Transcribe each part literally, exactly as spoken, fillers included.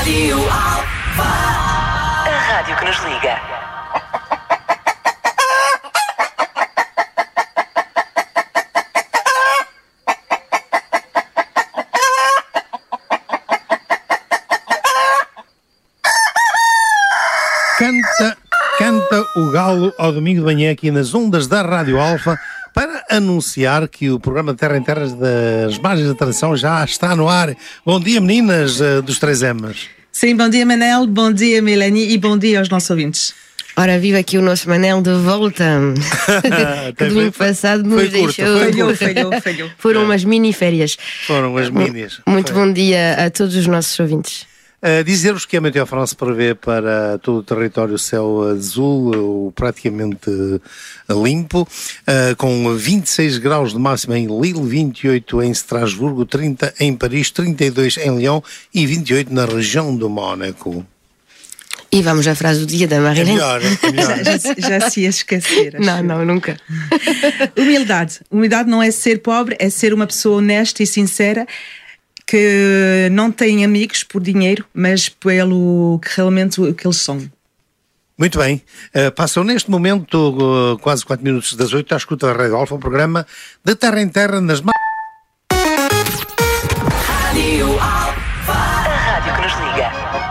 Rádio Alfa, a rádio que nos liga. Canta, canta o galo ao domingo de manhã aqui nas ondas da Rádio Alfa para anunciar que o programa Terra em Terras das Margens da Tradição já está no ar. Bom dia, meninas uh, dos três M's. Sim, bom dia, Manel, bom dia, Melanie, e bom dia aos nossos ouvintes. Ora, viva aqui o nosso Manel de volta. Que domingo passado nos foi curta, deixou. foi Falhou, falhou, falhou. Foram umas mini-férias. Foram as minis. Muito Foi. bom dia a todos os nossos ouvintes. Uh, Dizer-vos que a Meteo France prevê para todo o território céu azul, ou praticamente uh, limpo, uh, com vinte e seis graus de máxima em Lille, vinte e oito em Estrasburgo, trinta em Paris, trinta e dois em Lyon e vinte e oito na região do Mónaco. E vamos à frase do dia da É Marilene. melhor, é melhor. Já, já, já se ia esquecer. acho. Não, não, nunca. Humildade. Humildade não é ser pobre, é ser uma pessoa honesta e sincera, que não tem amigos por dinheiro, mas pelo que realmente o que eles são. Muito bem. Uh, passam neste momento uh, quase quatro minutos das oito à escuta da Rádio Alfa, um programa de Terra em Terra nas Margens. Rádio Alfa, a rádio que nos liga.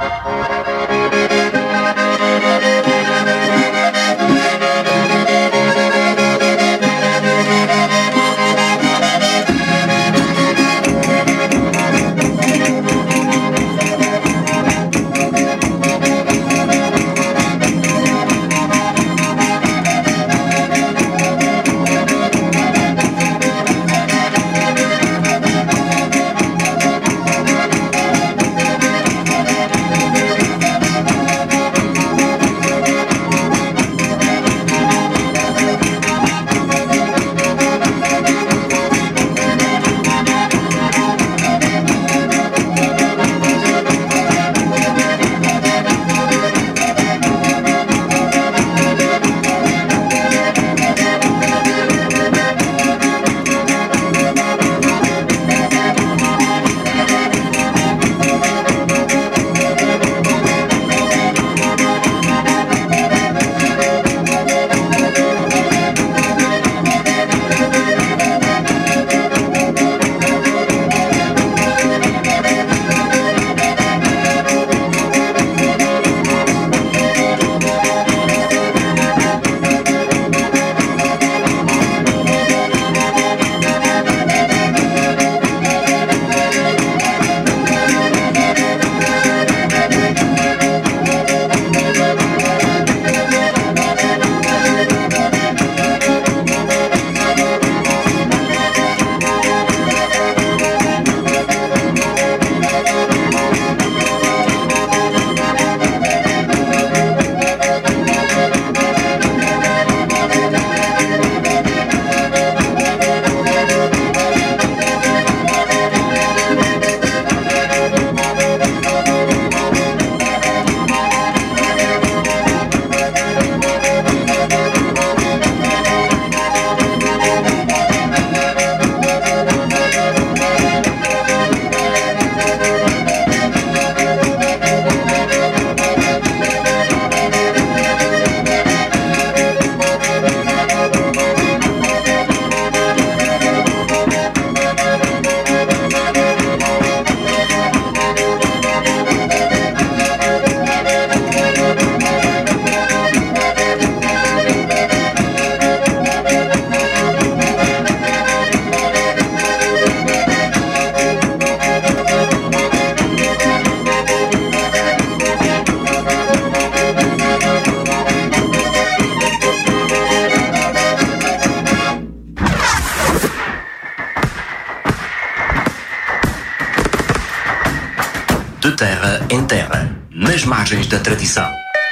De terra em terra, nas margens da tradição.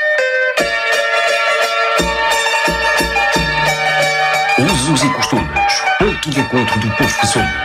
Usos e costumes, ponto de encontro do povo que somos.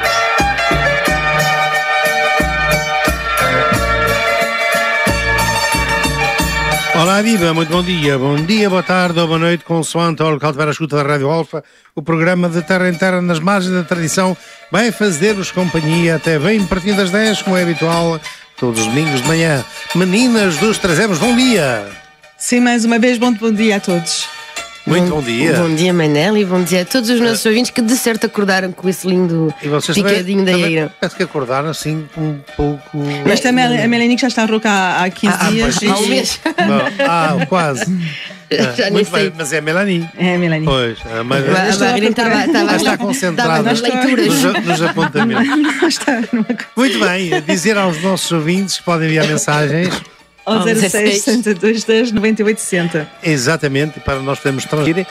Olá, viva, muito bom dia. Bom dia, boa tarde ou boa noite, consoante ao local de a escuta da Rádio Alfa. O programa de Terra em Terra nas margens da tradição vai fazer-vos companhia até bem partindo das dez, como é habitual, todos os domingos de manhã. Meninas dos Trazemos, bom dia! Sim, mais uma vez, bom, bom dia a todos. Muito bom dia. Bom dia, Manel, e bom dia a todos os nossos ouvintes que de certo acordaram com esse lindo E vocês picadinho da também, Eira. também parece que acordaram assim um pouco... Mas também a Melanie que já está rouca há, há quinze Ah, dias. pois, Há um e- mês. Não, ah, quase. Ah, Já nem muito sei. bem, mas é a Melanie. É, Melanie. Pois, a Melanie. A estou a Marina procurar. estava Ela está estava concentrada nas leituras. nos, nos apontamentos. Está numa coisa. Muito bem, dizer aos nossos ouvintes que podem enviar mensagens, Ao zero seis dezasseis. sessenta e dois dez noventa e oito sessenta. exatamente, para nós podermos transmitir.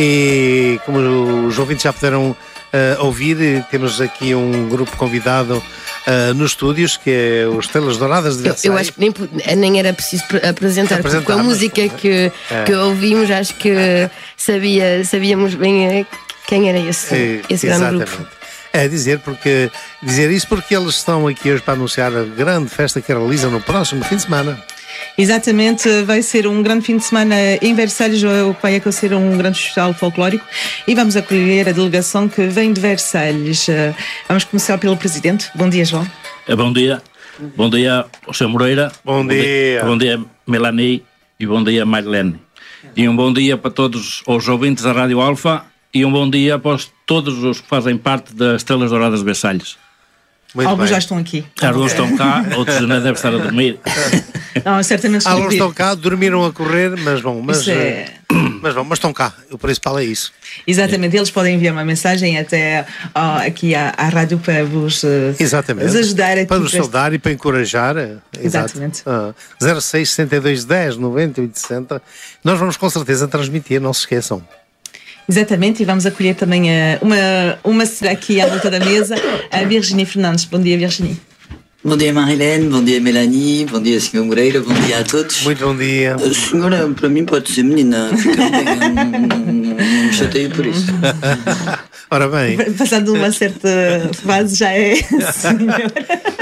E como os ouvintes já puderam ah, ouvir, temos aqui um grupo convidado ah, nos estúdios, que é os Estrelas Douradas de Eu, Versailles. eu acho que nem, pu- nem era preciso pre- apresentar, porque Apresentar, com a mas- música que, É. que ouvimos, acho que sabia, sabíamos bem eh, quem era esse, É, esse grande exatamente. grupo. É dizer, porque, dizer isso porque eles estão aqui hoje para anunciar a grande festa que realizam no próximo fim de semana. Exatamente, vai ser um grande fim de semana em Versalhes, o que vai acontecer um grande festival folclórico, e vamos acolher a delegação que vem de Versalhes. Eh, Vamos começar pelo Presidente. Bom dia, João. Eh, Bom dia. Bom dia, José Moreira. Bom dia. Bom dia, Melanie. E bom dia, Marilene. E um bom dia para todos os ouvintes da Rádio Alfa. E um bom dia para os- todos os que fazem parte das Estrelas Douradas de Versalhes. Muito Alguns bem. já estão aqui. Alguns estão cá, outros ainda devem estar a dormir. Não, certamente estão Alguns aqui. estão cá, dormiram a correr, mas vão, mas, Isso é- eh, mas vão, mas estão cá. O principal é isso. Exatamente, eles podem enviar uma mensagem até ó, aqui à, à rádio para vos, eh, Exatamente. vos ajudar aqui para nos para- saudar e para encorajar. eh, exato. Exatamente. Ah, zero seis sessenta e dois dez noventa e oito sessenta. Nós vamos com certeza transmitir, não se esqueçam. Exatamente, e vamos acolher também eh, uma, uma senhora aqui à volta da mesa, a Virginie Fernandes. Bom dia, Virginie. Bom dia, Marilene, bom dia, Melanie, bom dia, senhor Moreira, bom dia a todos. Muito bom dia. A senhora, para mim, pode ser menina, fica bem, eu não, não, não, não me chateio por isso. Ora bem, Passando uma certa fase já é senhora.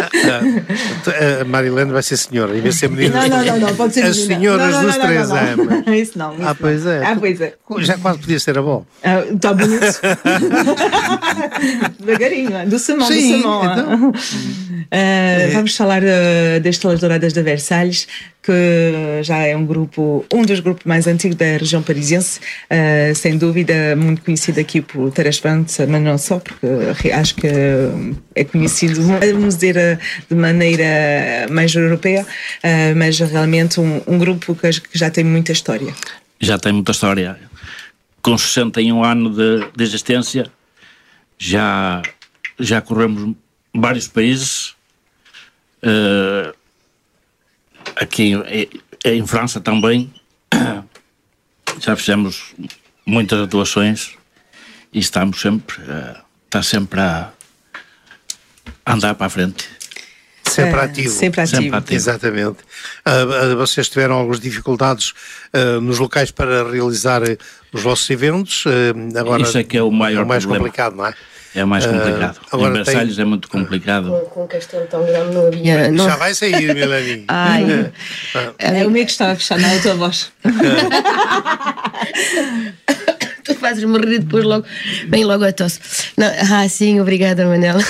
a Marilene vai ser senhora, em vez de ser menina. Não, não, não, não, pode ser As menina. senhoras Não, não, dos não, não, três não, não. anos. Isso não. Isso Ah, pois é. Ah, pois é. Já quase podia ser avó. Ah, Está bonito. Devagarinho, ah, do Samão, Sim, do Samão. ah. então. Ah, vamos falar ah, das Estrelas Douradas da Versalhes, que já é um grupo, um dos grupos mais antigos da região parisiense, ah, sem dúvida muito conhecido aqui por Tarasfante, mas não só, porque acho que é conhecido, vamos dizer, ah, de maneira mais europeia, ah, mas realmente um, um grupo que, que já tem muita história. Já tem muita história. Com sessenta e um anos de, de existência, já, já corremos vários países. eh, aqui em, em França também. Já fizemos muitas atuações e estamos sempre, eh, está sempre a andar para a frente. Sempre Ah, ativo. Sempre ativo. Sempre ativo. Exatamente. Ah, ah, vocês tiveram algumas dificuldades ah, nos locais para realizar eh, os vossos eventos. ah, agora Isso é que é o maior é o mais problema. complicado, não é? É mais Ah, complicado. agora Em tem- Versalhes é muito complicado. Com, com um castelo tão grande não havia. Não, Já vai sair, Melanie. ai, É o meu que estava a fechar, não é a tua voz. tu fazes-me rir depois logo, bem logo a tosse. Não, ah, sim, obrigada, Manela.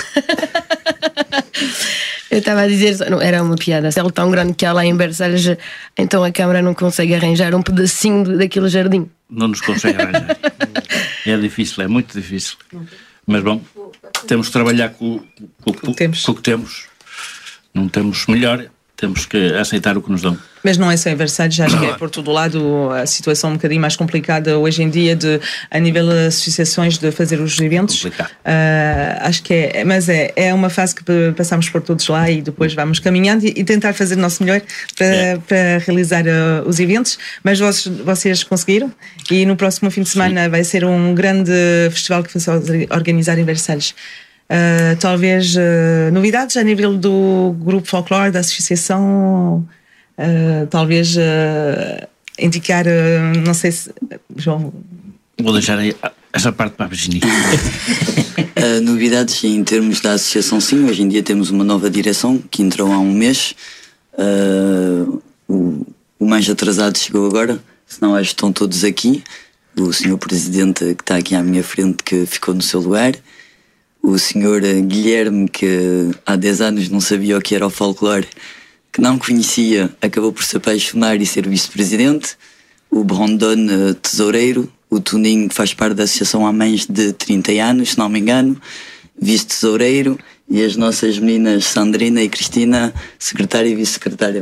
Eu estava a dizer, não, era uma piada. Se ele tão grande que há lá em Versalhes, então a Câmara não consegue arranjar um pedacinho de- daquele jardim. Não nos consegue arranjar. É difícil, é muito difícil. Mas bom, temos que trabalhar com, com, com, Temos. com o que temos. Não temos melhor, temos que aceitar o que nos dão. Mas não é só em Versalhes, acho que é por todo o lado a situação um bocadinho mais complicada hoje em dia de, a nível de associações de fazer os eventos. Complicado. Ah, acho que é, mas é, é uma fase que p- passamos por todos lá e depois vamos caminhando e, e tentar fazer o nosso melhor para, É. para realizar ah, os eventos, mas vocês, vocês conseguiram e no próximo fim de semana vai ser um grande festival que vai ser organizar em Versalhes. Ah, talvez ah, novidades a nível do grupo folclore, da associação. Uh, talvez uh, indicar, uh, não sei se João. Vou deixar aí essa parte para a Virginia. Uh, novidades em termos da associação, sim. Hoje em dia temos uma nova direção que entrou há um mês. Uh, o, o mais atrasado chegou agora, senão acho que estão todos aqui. O senhor Presidente que está aqui à minha frente, que ficou no seu lugar. O senhor Guilherme, que há dez anos não sabia o que era o folclore, que não conhecia, acabou por se apaixonar e ser vice-presidente. O Brandon, tesoureiro. O Toninho, que faz parte da associação há mais de trinta anos, se não me engano, vice-tesoureiro. E as nossas meninas Sandrina e Cristina, secretária e vice-secretária.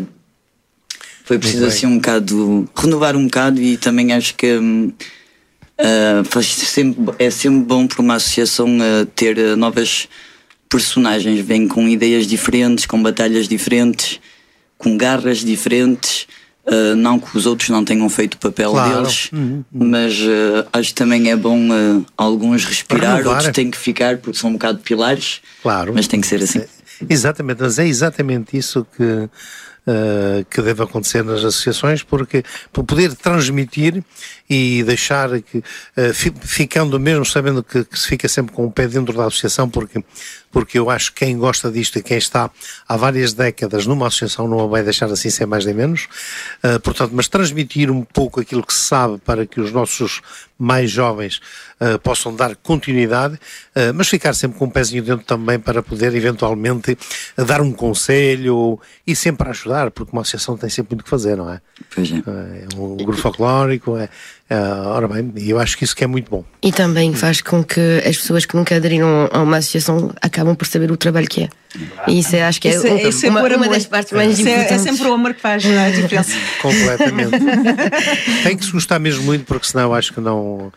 Foi preciso assim um bocado renovar um bocado, e também acho que uh, faz sempre, é sempre bom para uma associação uh, ter uh, novas personagens. Vêm com ideias diferentes, com batalhas diferentes, com garras diferentes. Uh, não que os outros não tenham feito o papel claro. deles, uhum, uhum. mas uh, acho que também é bom uh, alguns respirar, outros têm que ficar porque são um bocado pilares, claro. mas tem que ser assim. É, exatamente, mas é exatamente isso que, uh, que deve acontecer nas associações, porque para poder transmitir e deixar que, uh, fi, ficando mesmo sabendo que, que se fica sempre com o pé dentro da associação, porque porque eu acho que quem gosta disto e quem está há várias décadas numa associação não a vai deixar assim sem mais nem menos, uh, portanto, mas transmitir um pouco aquilo que se sabe para que os nossos mais jovens uh, possam dar continuidade, uh, mas ficar sempre com um pezinho dentro também para poder eventualmente uh, dar um conselho e sempre ajudar, porque uma associação tem sempre muito que fazer, não é? Pois é. Uh, é um grupo folclórico, é, uh, ora bem, e eu acho que isso que é muito bom. E também faz com que as pessoas que nunca aderiram a uma associação acabam por saber o trabalho que é. E isso acho que é, isso, um, isso é uma, uma das partes mais isso importantes. É, é sempre o amor que faz a diferença. Completamente. Tem que se gostar mesmo muito, porque senão acho que não...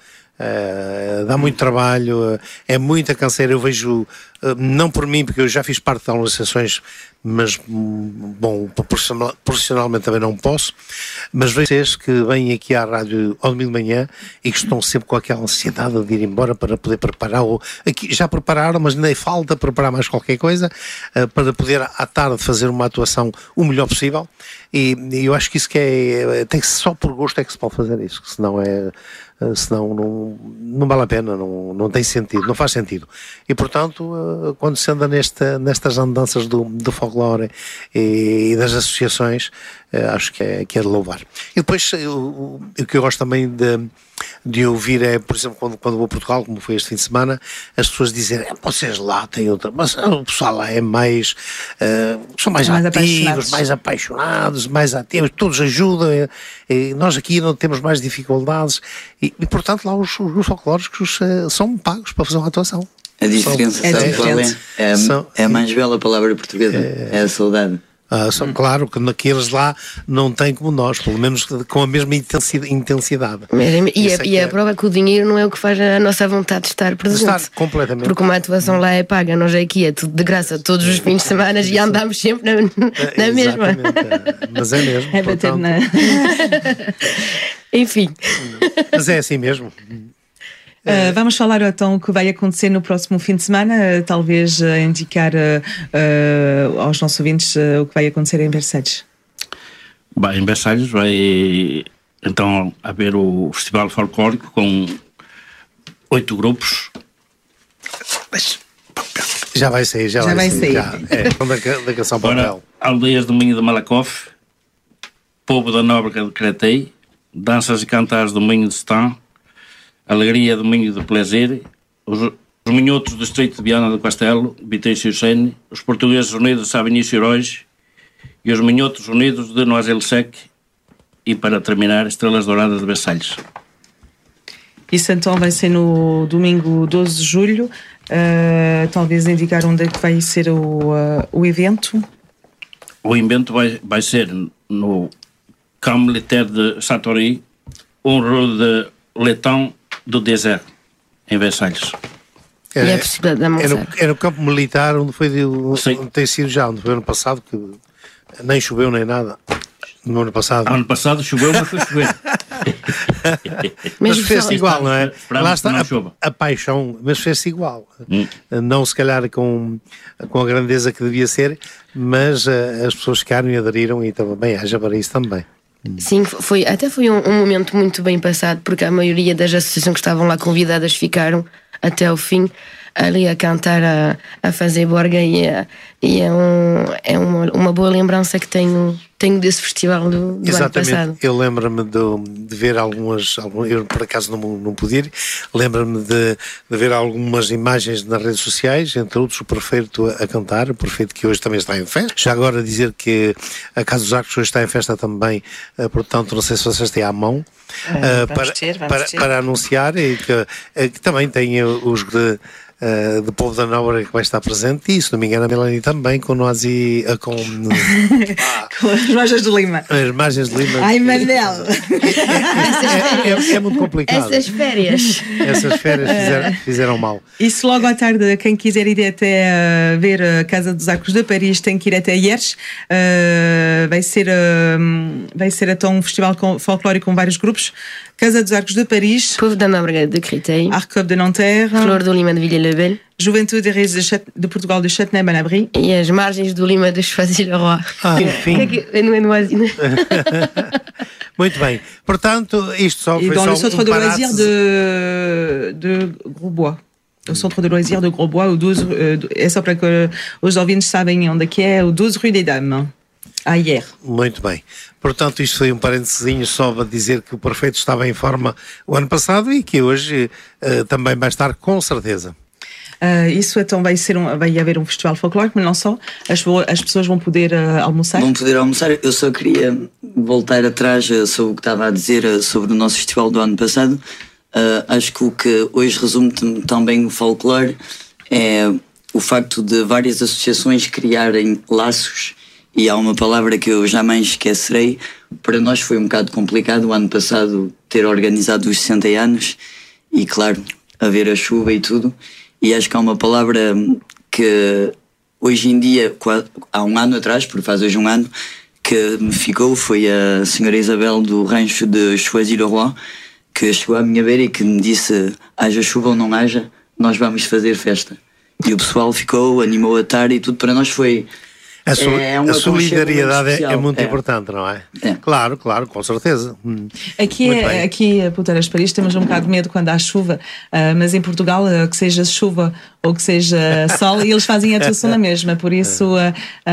Uh, dá muito trabalho, uh, é muita canseira. Eu vejo, uh, não por mim, porque eu já fiz parte de algumas sessões, mas, um, bom, profissionalmente também não posso, mas vejo vocês que vêm aqui à rádio ao domingo de manhã e que estão sempre com aquela ansiedade de ir embora para poder preparar, ou aqui já prepararam, mas ainda falta preparar mais qualquer coisa, uh, para poder à tarde fazer uma atuação o melhor possível, e, e eu acho que isso que é, tem que ser só por gosto é que se pode fazer isso, que senão é... Uh, senão não, não vale a pena, não, não tem sentido, não faz sentido. E portanto, uh, quando se anda nesta, nestas andanças do, do folclore e, e das associações, uh, acho que é, que é de louvar. E depois, uh, o que eu gosto também de, de ouvir é, por exemplo, quando, quando vou a Portugal, como foi este fim de semana, as pessoas dizem, é, vocês lá têm outra, mas o pessoal lá é mais, uh, são mais, mais ativos, apaixonados. mais apaixonados, mais ativos, todos ajudam, e, e nós aqui não temos mais dificuldades. E, e portanto lá os, os folclóricos uh, são pagos para fazer uma atuação. A diferença, é, sabe qual é? É, são, é a mais bela palavra portuguesa, é, é a saudade. Uh, são, claro que naqueles lá não têm como nós, pelo menos com a mesma intensidade. Mesmo, e a, e a é... prova é que o dinheiro não é o que faz a nossa vontade de estar presente. Estar completamente. Porque uma atuação lá é paga, nós aqui é tudo de graça todos os fins de semana e andamos sempre na, na é, mesma. É, mas é mesmo. É bater na... Enfim. Mas é assim mesmo. Uh, vamos falar então o que vai acontecer no próximo fim de semana, uh, talvez uh, indicar uh, uh, aos nossos ouvintes uh, o que vai acontecer em Versalhes. Bem, em Versalhes vai então haver o Festival Folclórico com oito grupos. Já vai sair, já, já vai, vai sair. Já, é, da, da canção Papel. Aldeias do Minho de Malakoff, Povo da Nóbrega de Cretei, Danças e Cantares do Minho de Stã, Alegria do Minho de Plaisir, os, os Minhotos do Estreito de Viana do Castelo, Viteixe e Sene, os Portugueses Unidos de Sabinício e Heróis e os Minhotos Unidos de Noisel-Sec e, para terminar, Estrelas Douradas de Versalhes. Isso então vai ser no domingo doze de julho, uh, talvez indicar onde é que vai ser o, uh, o evento. O evento vai, vai ser no Camp Militaire de Satori, um rue de Letão do Deserto, em Versalhes. É, e é possível de é, no, é no campo militar onde foi de, onde tem sido já, onde foi ano passado, que nem choveu nem nada. No ano passado. Ano passado choveu, mas foi chover. Mas fez-se igual, não é? Lá está a, a paixão, mas fez-se igual. Hum. Não se calhar com, com a grandeza que devia ser, mas uh, as pessoas ficaram e aderiram e também haja para isso também. Sim, foi, até foi um, um momento muito bem passado, porque a maioria das associações que estavam lá convidadas ficaram até ao fim ali a cantar, a, a fazer borga, e, é, e é, um, é uma, uma boa lembrança que tenho tenho desse festival do, do Exatamente. ano passado. Eu lembro-me de, de ver algumas, algumas, eu por acaso não, não pude ir, lembro-me de, de ver algumas imagens nas redes sociais, entre outros o prefeito a, a cantar, o prefeito que hoje também está em festa. Já agora dizer que a Casa dos Arcos hoje está em festa também, uh, portanto não sei se vocês têm à mão, uh, para, ter, para, ter. para anunciar e que, uh, que também tem os de, Uh, do povo da Nóbrega que vai estar presente, e se não me engano a Melanie também, com nós e uh, com, ah, Com as margens de Lima. as margens de Lima. Ai, Manel! É, é, é muito complicado. Essas férias. Essas férias fizeram, fizeram mal. E se logo à tarde, quem quiser ir até uh, ver a Casa dos Arcos de Paris tem que ir até Hyères. Uh, vai ser uh, vai ser então um festival com, folclórico com vários grupos. Casa dos Arcos de Paris, Povo da Nóbrega de Créteil, Arcob de Nanterre, Flor do Lima de Villers-le-Bel Juventude e Reis de, Chat- de Portugal de Châtenay-Malabry. e as margens do Lima de Choisy-le-Roi. Ah, enfim. Que é que- não é Noisy, né? Muito bem. Portanto, isto só Et foi dans só le centre um de parate. loisirs de, de Grosbois. O centro de loisirs de Grosbois, o doze, uh, é só para que os ouvintes sabem onde é que é, o doze Rue des Dames, à Hyères. Muito bem. Portanto, isto foi um parênteses só para dizer que o prefeito estava em forma o ano passado e que hoje uh, também vai estar com certeza. Uh, isso então vai, ser um, vai haver um festival folclórico, mas não só. As, as pessoas vão poder uh, almoçar. Vão poder almoçar. Eu só queria voltar atrás uh, sobre o que estava a dizer uh, sobre o nosso festival do ano passado. Uh, acho que o que hoje resume t- também o folclore é o facto de várias associações criarem laços, e há uma palavra que eu jamais esquecerei. Para nós foi um bocado complicado o ano passado ter organizado os sessenta anos e, claro, haver a chuva e tudo. E acho que há uma palavra que hoje em dia, há um ano atrás, porque faz hoje um ano, que me ficou, foi a senhora Isabel do rancho de Choisy-le-Roi, que chegou à minha beira e que me disse: haja chuva ou não haja, nós vamos fazer festa. E o pessoal ficou, animou a tarde e tudo. Para nós foi... A, so, É um a solidariedade é, especial. é muito É. importante, não é? É. Claro, claro, com certeza. Hum. Aqui, Muito é, bem. aqui a Puteiras de Paris temos um bocado de medo quando há chuva, uh, mas em Portugal, uh, que seja chuva ou que seja sol, e eles fazem a atuação na mesma. Por isso, uh,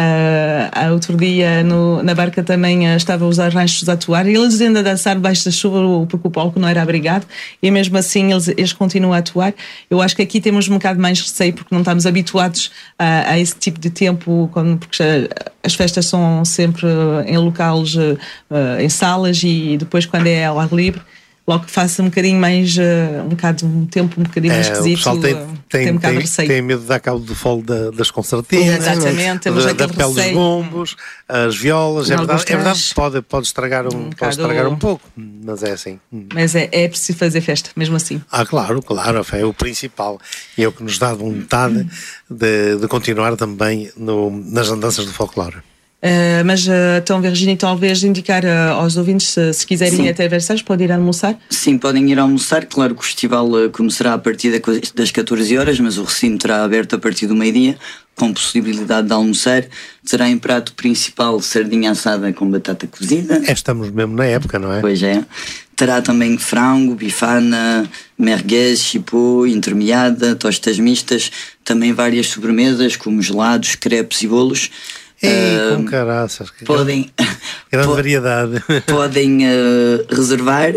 uh, outro dia no, na barca também uh, estavam os ranchos a atuar e eles ainda a dançar debaixo da chuva porque o palco não era abrigado, e mesmo assim eles, eles continuam a atuar. Eu acho que aqui temos um bocado mais receio porque não estamos habituados uh, a esse tipo de tempo, quando, porque já, as festas são sempre em locais, uh, em salas, e depois quando é ao ar livre, logo que faça um bocadinho mais, uh, um bocado, um tempo um bocadinho mais É, o esquisito, pessoal tem, uh, tem, um bocado de tem, receio. tem medo de dar cabo do folo da, das concertinas, Exatamente, temos da, da aquele pele dos receio. bombos, as violas. É Alguns verdade, é verdade, trajes. pode, pode, estragar um, Um pode bocado- estragar um pouco, mas é assim. Mas é, é preciso fazer festa, mesmo assim. Ah, claro, claro, é o principal e é o que nos dá vontade de, de continuar também no, nas andanças do folclore. Uh, mas uh, então, Virginie, talvez indicar uh, aos ouvintes, se, se quiserem Sim. ir até Versalhes, podem ir almoçar. Sim, podem ir almoçar. Claro que o festival uh, começará a partir da co- das catorze horas, mas o recinto estará aberto a partir do meio-dia, com possibilidade de almoçar. Terá em prato principal sardinha assada com batata cozida. É, estamos mesmo na época, não é? Pois é. Terá também frango, bifana, merguez, chipô, intermeada, tostas mistas, também várias sobremesas como gelados, crepes e bolos. Ei, Ah, com caraças, que podem grande po- variedade. podem uh, reservar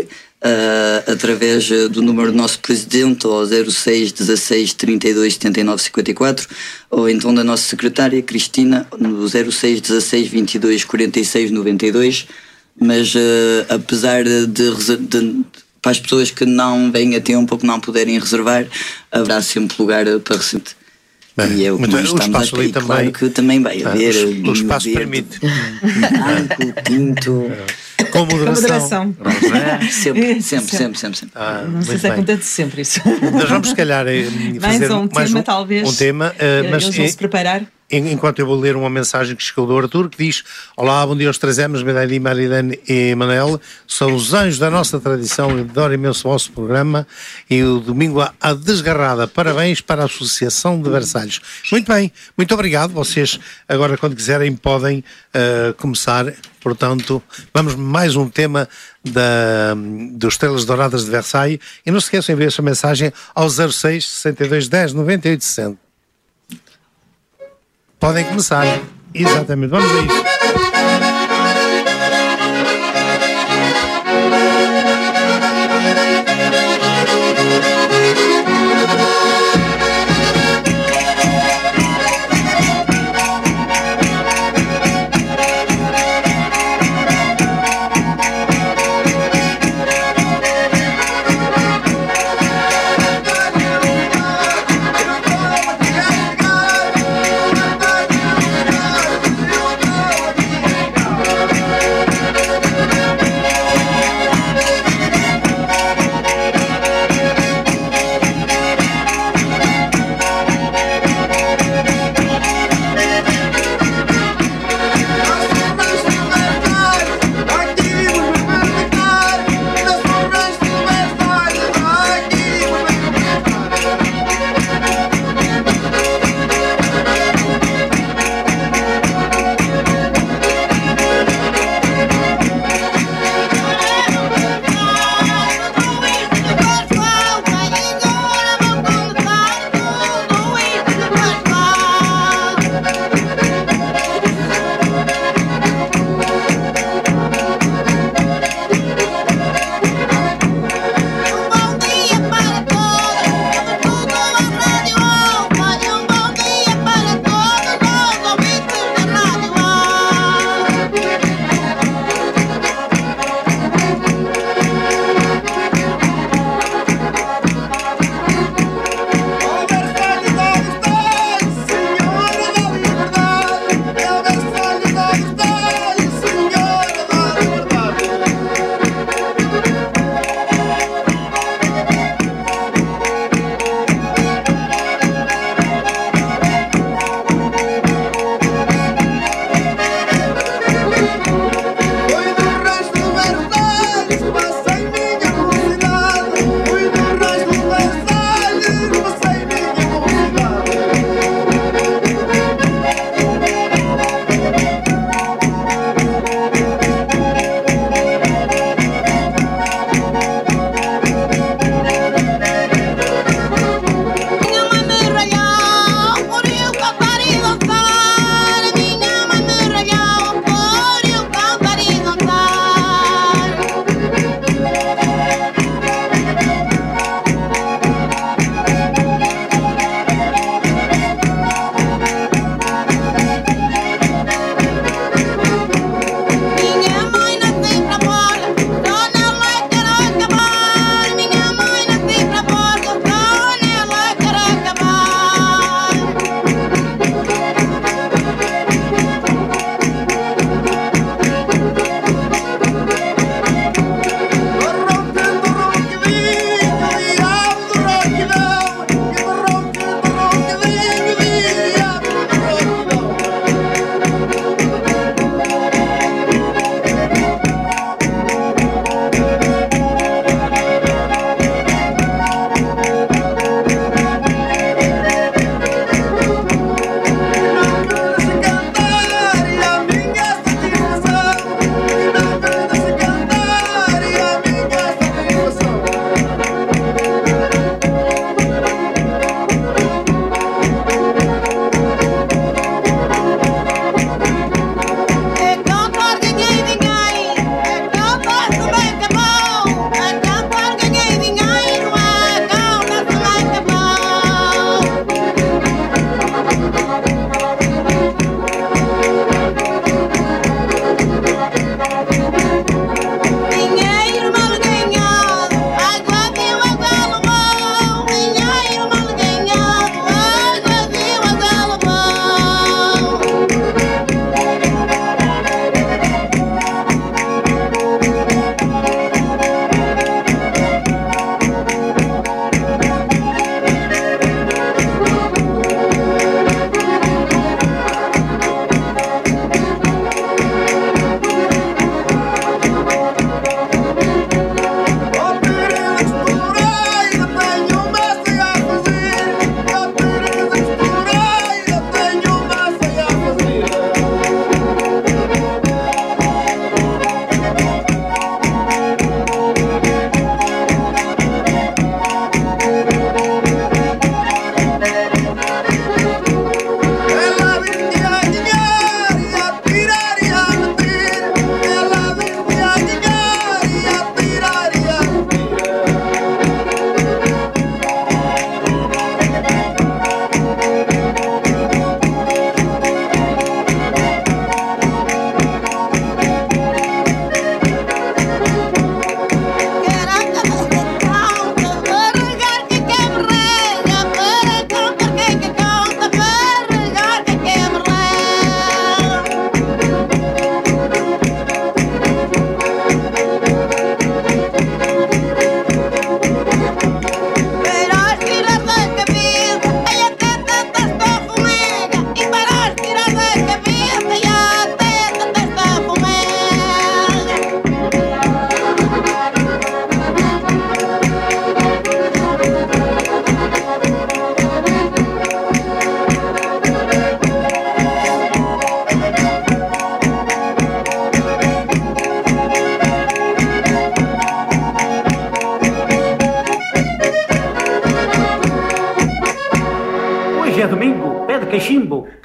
uh, através uh, do número do nosso presidente, ao zero seis dezasseis trinta e dois setenta e nove cinquenta e quatro, ou então da nossa secretária Cristina no zero seis dezasseis vinte e dois quarenta e seis noventa e dois. Mas uh, apesar de, reser- de para as pessoas que não vêm a tempo ou que não puderem reservar, haverá sempre lugar uh, para receber. Bem, E é o que muito nós bem, o estamos a espaço ali esperar. também- Claro que também vai Ah, haver o- o vinho espaço verde, permite. branco, tinto, Com moderação. Com moderação. sempre, sempre, sempre, sempre, sempre. Ah, Não sei muito se bem. acontece sempre isso. Nós vamos, se calhar, eh, Mais fazer um mais tema, um, talvez. um tema, eh, mas Eles vão eh, se preparar. en- enquanto eu vou ler uma mensagem que chegou do Arthur, que diz: olá, bom dia aos três M's, Melanie, Marilene e Manel, são os anjos da nossa tradição e adoro imenso o vosso programa, e o domingo à- à desgarrada, parabéns para a Associação de Versalhes. Muito bem, muito obrigado, vocês agora quando quiserem podem eh, começar, portanto, vamos mais um tema da, dos Estrelas Douradas de Versailles, e não se esqueçam de enviar essa mensagem ao zero seis sessenta e dois dez noventa e oito sessenta. Podem começar. Exatamente, vamos a isso.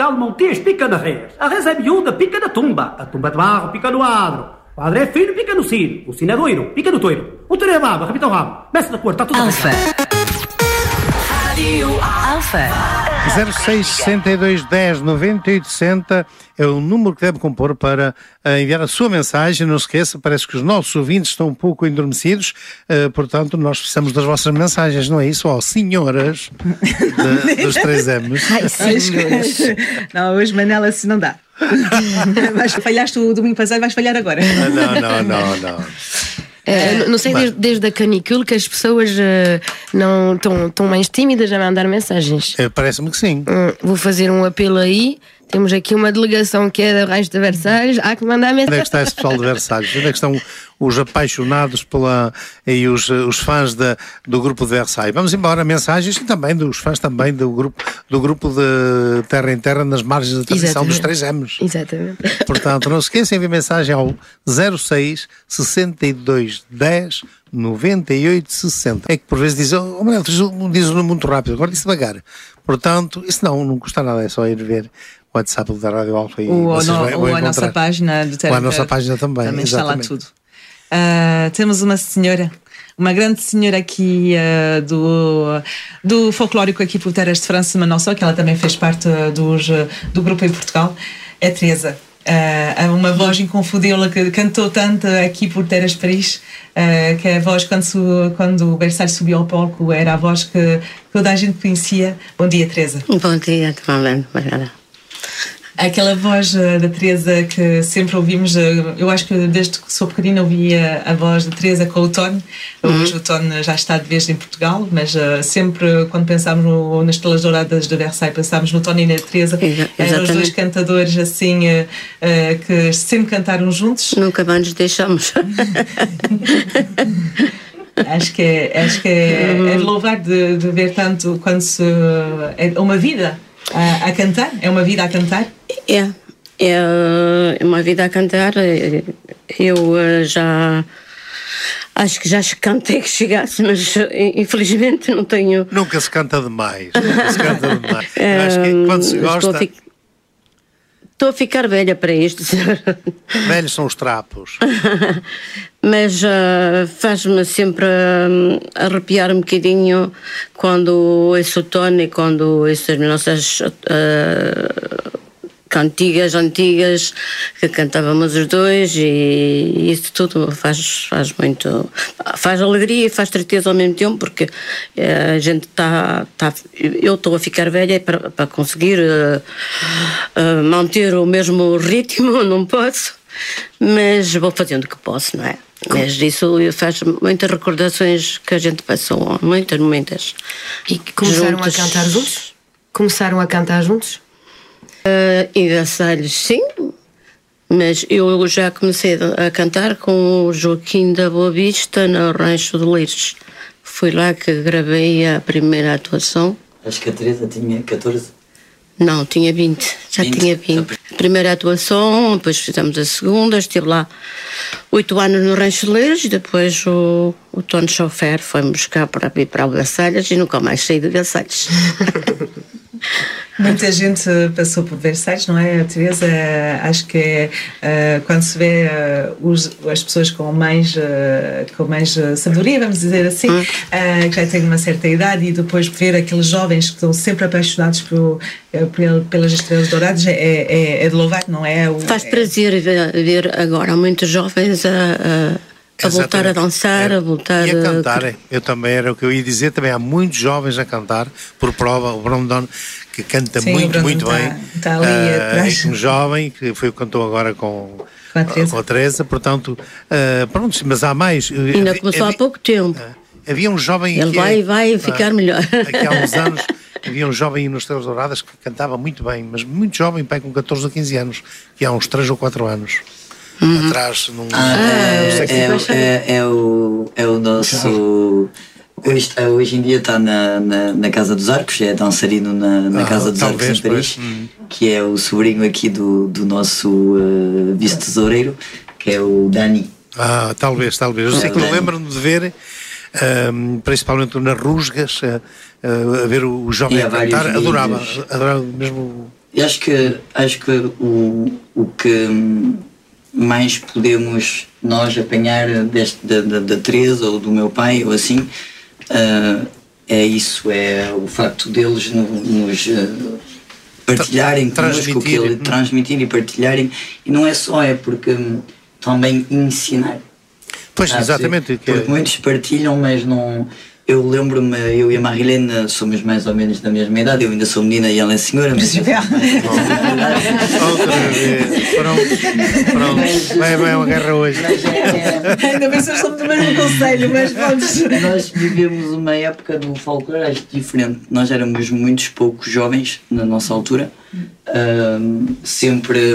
Calmontês pica na res, a res é miúda, pica na tumba, a tumba de barro pica no adro, o adro é fino, pica no sino, o sino é doiro, pica no toiro, o toiro é baba, repita o rabo, mexe na cor, está tudo Alfa. Alfa. zero seis sessenta e dois dez noventa e oito sessenta é o número que deve compor para uh, enviar a sua mensagem. Não se esqueça, parece que os nossos ouvintes estão um pouco adormecidos, uh, portanto nós precisamos das vossas mensagens, não é isso? Ó, oh, senhoras de, dos três M's. Ai, senhoras. Não, hoje Manela assim não dá. Vais, falhaste o domingo passado, vais falhar agora. Não, não, não, não. Uh, não sei, desde, desde a canicule que as pessoas uh, não estão mais tímidas a mandar mensagens. É, parece-me que sim. Uh, vou fazer um apelo aí. Temos aqui uma delegação que é da Rancho de Versalhes. Há que mandar mensagem. Onde é que está esse pessoal de Versalhes? Onde é que estão os apaixonados pela, e os, os fãs da, do grupo de Versailles? Vamos embora, mensagens e também dos fãs também do grupo, do grupo de Terra em Terra nas margens da tradição dos três M's. Exatamente. Portanto, não se esqueçam de enviar mensagem ao zero seis sessenta e dois dez noventa e oito sessenta. É que por vezes diz, oh, Manuel, diz o nome muito rápido, agora diz devagar. Portanto, isso não, não custa nada, é só ir ver o WhatsApp da Rádio Alfa e ou, vocês no, vão, ou vão a nossa página do Terra. Ou a nossa página também. Também exatamente. está lá tudo. Uh, temos uma senhora, uma grande senhora aqui uh, do, do folclórico aqui por Terras de França, mas não só, que ela também fez parte uh, dos, uh, do grupo em Portugal, é Teresa. Uh, uma voz inconfundível que cantou tanto aqui por Terras de Paris, uh, que é a voz, quando, su, quando o Versalhes subiu ao palco, era a voz que toda a gente conhecia. Bom dia, Teresa. Bom dia, Tomando, obrigada. Aquela voz uh, da Teresa que sempre ouvimos, uh, eu acho que desde que sou pequenina ouvia a voz da Teresa com o Tony. Uhum. Hoje o Tony já está de vez em Portugal, mas uh, sempre quando pensámos no, nas Estrelas Douradas de Versailles, pensámos no Tony e na Teresa. Exa- eram os dois cantadores assim uh, uh, que sempre cantaram juntos. Nunca mais nos deixamos. Acho que é, acho que é, é de louvar de, de ver tanto quando se. É uma vida a, a cantar, é uma vida a cantar. É, é uma vida a cantar. Eu já acho que já cantei que chegasse, mas infelizmente não tenho. Nunca se canta demais. Nunca se canta demais. Eu acho que quando se gosta. Estou a, fi... Estou a ficar velha para isto. Velhos são os trapos. Mas uh, faz-me sempre uh, arrepiar um bocadinho quando ouço o Tony e quando ouço as nossas uh, cantigas antigas que cantávamos os dois, e isso tudo faz, faz muito, faz alegria e faz tristeza ao mesmo tempo, porque uh, a gente está, tá, eu estou a ficar velha para, para conseguir uh, uh, manter o mesmo ritmo, não posso, mas vou fazendo o que posso, não é? Mas isso faz muitas recordações que a gente passou, muitas, muitas. E que começaram juntos. a cantar juntos? Começaram a cantar juntos? Uh, em Versalhes, sim, mas eu já comecei a cantar com o Joaquim da Boa Vista no Rancho de Lires. Foi lá que gravei a primeira atuação. Acho que a Teresa tinha catorze. Não, tinha vinte, já vinte. tinha vinte. Primeira atuação, depois fizemos a segunda, estive lá oito anos no Rancho de Lires, e depois o, o Tony Chofer foi-me buscar para vir para o Versalhes e nunca mais saí de Versalhes. Muita gente passou por Versalhes, não é, Teresa? Acho que é, uh, quando se vê uh, os, as pessoas com mais, uh, com mais uh, sabedoria, vamos dizer assim, hum. uh, que já têm uma certa idade, e depois ver aqueles jovens que estão sempre apaixonados por, por, pelas Estrelas Douradas, é, é, é de louvar, não é? O, Faz é... prazer ver, ver agora muitos jovens a, a, a voltar a dançar, é. a voltar e a cantar. A... É. Eu também era o que eu ia dizer, também há muitos jovens a cantar, por prova, o Brandon, que canta Sim, muito, muito tá, bem. Está ali uh, atrás. Um jovem que foi o que cantou agora com, com, a, Teresa. com a Teresa, portanto, uh, pronto, mas há mais. Ainda havia, começou havia, há pouco tempo. Uh, havia um jovem. Ele que, vai, vai ficar uh, melhor. Aqui há uns anos havia um jovem nos Estrelas Douradas que cantava muito bem, mas muito jovem, pai, com catorze ou quinze anos, que há uns três ou quatro anos. Uhum. Atrás, num. Ah, é, é, é, é, o, é o nosso. Hoje, hoje em dia está na, na, na Casa dos Arcos, é dançarino na, na ah, Casa dos talvez, Arcos em Paris, hum. que é o sobrinho aqui do, do nosso uh, vice-tesoureiro, que é o Dani. Ah, talvez, talvez. Eu sei que me lembro-me de ver, um, principalmente nas rusgas, uh, uh, a ver o jovem a cantar, adorava, adorava mesmo eu acho que, acho que o, o que mais podemos nós apanhar deste, da, da, da Teresa ou do meu pai ou assim, uh, é isso, é o facto deles no, nos uh, partilharem connosco, que ele, transmitir e partilharem, e não é só, é porque também ensinar. Pois, ah, exatamente. Porque que... muitos partilham, mas não... Eu lembro-me, eu e a Marilene somos mais ou menos da mesma idade, eu ainda sou menina e ela é senhora. Mas... Outra vez, pronto, pronto, vai haver uma guerra hoje. É, é... Ainda bem que somos do mesmo conselho, mas vamos... Nós vivemos uma época do folclore, acho diferente. Nós éramos muitos poucos jovens na nossa altura, uh, sempre...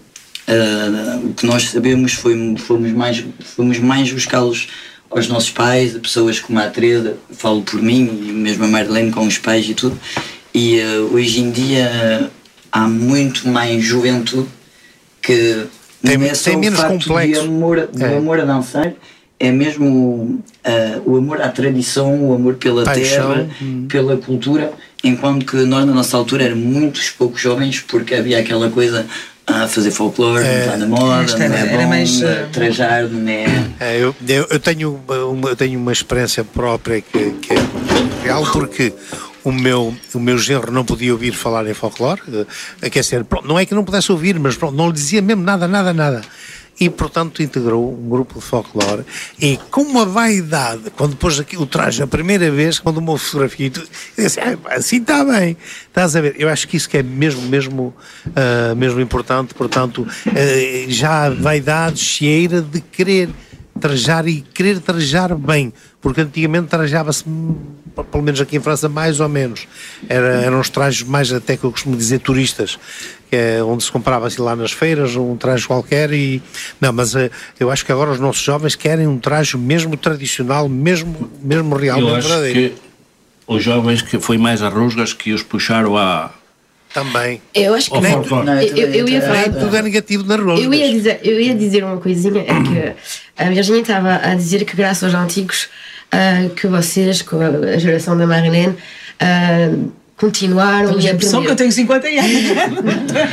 Uh, o que nós sabemos foi fomos mais, fomos mais buscá-los aos nossos pais, a pessoas como a Teresa, falo por mim, e mesmo a Marlene com os pais e tudo. E uh, hoje em dia uh, há muito mais juventude que tem, não é só tem o facto de amor, de é. amor a dançar, é mesmo uh, o amor à tradição, o amor pela Paixão. terra, hum. pela cultura, enquanto que nós na nossa altura éramos muitos poucos jovens, porque havia aquela coisa... a fazer folclore, é, não está na moda, não é bom, mais, uh... trajar, não é... é eu, eu, tenho uma, eu tenho uma experiência própria que, que é real, porque o meu, o meu genro não podia ouvir falar em folclore, quer dizer, não é que não pudesse ouvir, mas pronto, não lhe dizia mesmo nada, nada, nada. E, portanto, integrou um grupo de folclore e com uma vaidade, quando pôs aqui o traje a primeira vez, quando uma fotografia, eu disse, ah, assim está bem, estás a ver? Eu acho que isso que é mesmo, mesmo, uh, mesmo importante, portanto, uh, já a vaidade cheira de querer trajar e querer trajar bem, porque antigamente trajava-se, pelo menos aqui em França, mais ou menos. Era, eram os trajes mais, até que eu costumo dizer, turistas, que é onde se comprava assim lá nas feiras, um traje qualquer e... Não, mas uh, eu acho que agora os nossos jovens querem um traje mesmo tradicional, mesmo, mesmo realmente eu acho verdadeiro. Que os jovens que foi mais a rusgas que os puxaram a... Também. Eu acho que nem, não, eu, eu, eu ia falar tudo é negativo na rusgas. Eu ia dizer, eu ia dizer uma coisinha, é que a Virginia estava a dizer que graças aos antigos uh, que vocês, com a geração da Marilene, uh, continuaram e aprenderam. Só que eu tenho cinquenta anos.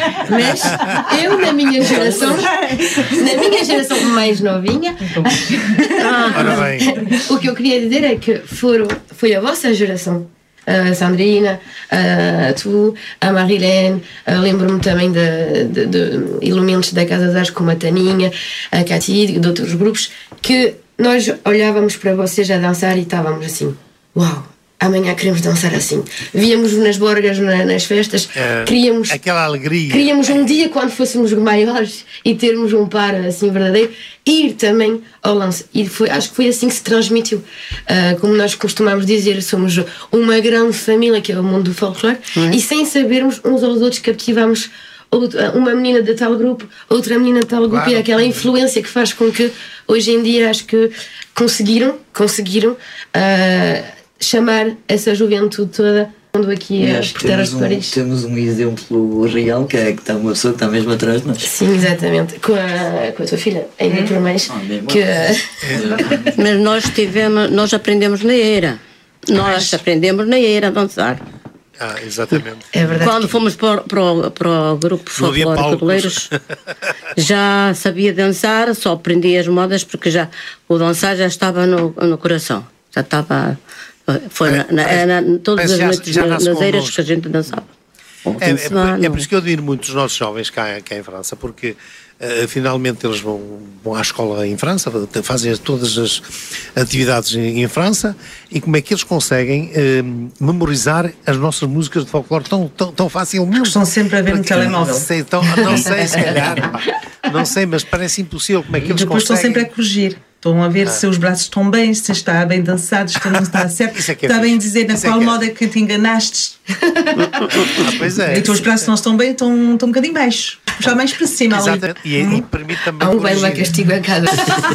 Mas eu na minha geração, na minha geração mais novinha, o que eu queria dizer é que foram, foi a vossa geração. A Sandrina, a tu, a Marilene, lembro-me também de, de, de elementos da Casa das Artes como a Taninha, a Cati, de outros grupos, que nós olhávamos para vocês a dançar e estávamos assim, uau, amanhã queremos dançar assim. Víamos nas borgas, na, nas festas, é, queríamos aquela alegria. Queríamos um dia, quando fôssemos maiores e termos um par assim verdadeiro, ir também ao lance. E foi, acho que foi assim que se transmitiu. Uh, como nós costumamos dizer, somos uma grande família, que é o mundo do folclore, uhum. E sem sabermos uns aos outros captivamos uma menina de tal grupo, outra menina de tal grupo, claro. E aquela influência que faz com que hoje em dia acho que conseguiram, conseguiram uh, chamar essa juventude toda aqui a por terras de Paris. Temos um exemplo real, que é que está uma pessoa que está mesmo atrás de nós. Sim, exatamente. Com a, com a tua filha, ainda por mais. Ah, que... Mas nós tivemos, nós aprendemos na era. Nós aprendemos na era a dançar. Ah, exatamente. É verdade. Quando fomos para, para, o, para o grupo folclórico de Boleiros, já sabia dançar, só aprendi as modas porque já o dançar já estava no, no coração. Já estava. Foi na, na, na, todas as noites nas eiras que a gente dançava. É, é, é por isso que eu admiro muito os nossos jovens cá, cá em França, porque uh, finalmente eles vão, vão à escola em França, fazem todas as atividades em, em França, e como é que eles conseguem uh, memorizar as nossas músicas de folclore tão, tão, tão facilmente? Estão sempre a ver no telemóvel. Não sei, tão, não sei se calhar, pá, não sei, mas parece impossível como é que eles depois conseguem. Estão sempre a corrigir. Estão a ver ah. se os braços estão bem, se está bem dançado, se não está certo. Isso é que é está fixe. bem dizer na Isso qual é que moda é que te enganaste. Ah, pois é. E os teus braços não estão bem, estão, estão um bocadinho baixos. Puxar mais para cima. Exatamente. E, hum. e permite também. Há um bem lá castigo a cada.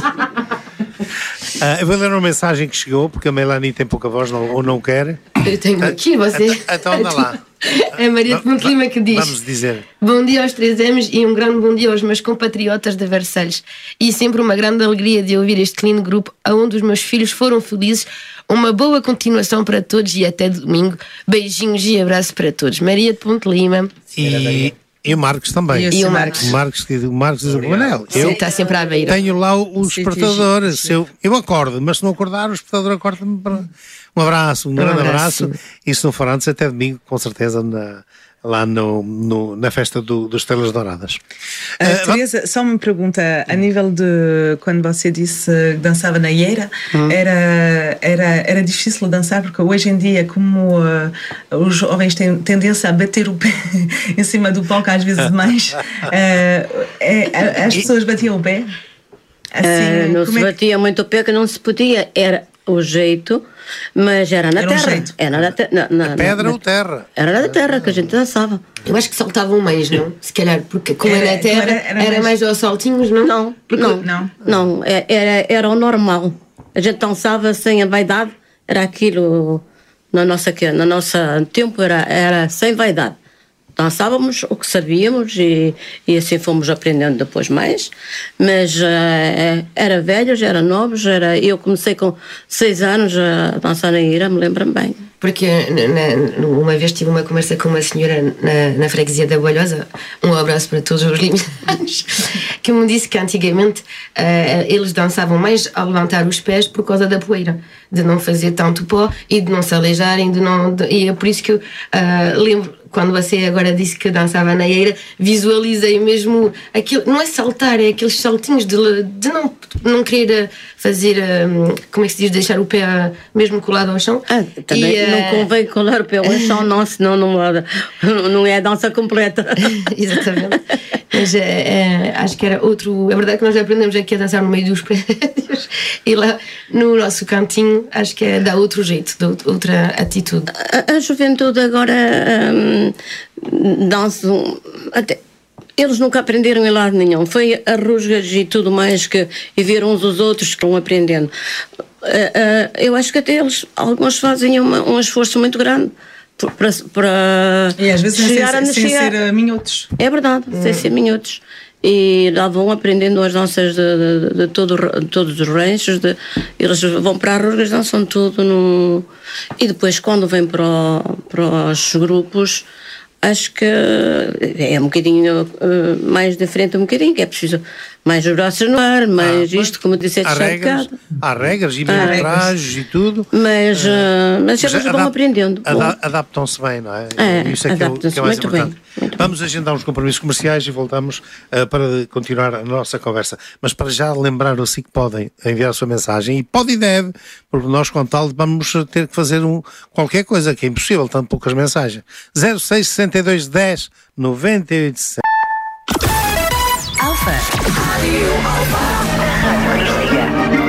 Ah, eu vou ler uma mensagem que chegou, porque a Melanie tem pouca voz não, ou não quer. Eu tenho aqui, você. Então anda lá. É a Maria de Ponte Lima que diz: vamos dizer. Bom dia aos três M's e um grande bom dia aos meus compatriotas de Versalhes. E sempre uma grande alegria de ouvir este lindo grupo onde os meus filhos foram felizes. Uma boa continuação para todos e até domingo. Beijinhos e abraço para todos. Maria de Ponte Lima. E, e o Marcos também. E o Marcos. O Marcos, o Marcos diz: Manel, eu está sempre à beira. tenho lá o, o despertador. Se eu, eu acordo, mas se não acordar, o despertador acorda-me para. Um abraço, um, um grande abraço. abraço. E se não for antes, até domingo, com certeza, na, lá no, no, na festa do, dos Estrelas Douradas. Uh, uh, Teresa, só uma pergunta. A nível de quando você disse que dançava na Eira, hum. era, era, era difícil dançar, porque hoje em dia, como uh, os jovens têm tendência a bater o pé em cima do palco, às vezes demais, uh, é, as pessoas batiam o pé? Assim, uh, não se batia é que... muito o pé, que não se podia. Era o jeito. Mas era na era terra. Um era na, te, na, na pedra na, ou terra? Era na terra que a gente dançava. Eu acho que saltavam mais, não? Se calhar, porque como era, é na terra, era, era, era mais aos saltinhos, não? Não, porque... não, não. não era, era o normal. A gente dançava sem a vaidade, era aquilo, na nossa, na nossa tempo, era, era sem vaidade. Dançávamos o que sabíamos e, e assim fomos aprendendo depois mais, mas uh, era velhos, era novos, era, eu comecei com seis anos a dançar na Ira, me lembro-me bem. Porque na, uma vez tive uma conversa com uma senhora na, na freguesia da Bolhosa, um abraço para todos os limianos, que me disse que antigamente uh, eles dançavam mais ao levantar os pés por causa da poeira, de não fazer tanto pó e de não se aleijarem, de não, de, e é por isso que eu uh, lembro. Quando você agora disse que dançava na Eira, visualizei mesmo aquilo, não é saltar, é aqueles saltinhos de, de não, não querer fazer, como é que se diz, deixar o pé mesmo colado ao chão. Ah, também e, não convém colar o pé ao chão, não, senão não, não é a dança completa. Exatamente. Mas é, é, acho que era outro. É verdade que nós aprendemos aqui a dançar no meio dos prédios e lá no nosso cantinho acho que é, dá outro jeito, dá outra atitude. A, a juventude agora hum, dançam até. Eles nunca aprenderam em lado nenhum. Foi a rusgas e tudo mais que e ver uns os outros que estão aprendendo. Uh, uh, eu acho que até eles, alguns fazem uma, um esforço muito grande para, para e às vezes chegar sem, a sem ser minhotos. É verdade, hum. sem ser minhotos. E lá vão aprendendo as danças de, de, de, todo, de todos os ranchos. De, eles vão para as rusgas, dançam tudo. No, e depois, quando vêm para, o, para os grupos, acho que é um bocadinho uh, mais diferente, um bocadinho, que é preciso mais os braços no ar, mais ah, isto, como disse, é há regras, há regras e trajes e tudo. Mas, uh, mas, mas eles vão adap aprendendo. Ada adaptam-se bem, não é? é Isso é que é, o, que é mais muito importante. Bem, Vamos agendar uns compromissos comerciais e voltamos uh, para continuar a nossa conversa. Mas para já lembrar assim que podem enviar a sua mensagem, e pode e deve, porque nós com tal vamos ter que fazer um, qualquer coisa, que é impossível, tanto poucas mensagens. zero seis sessenta e dois dez noventa e oito sete. Alfa. Rádio Alfa. A rádio que nos liga.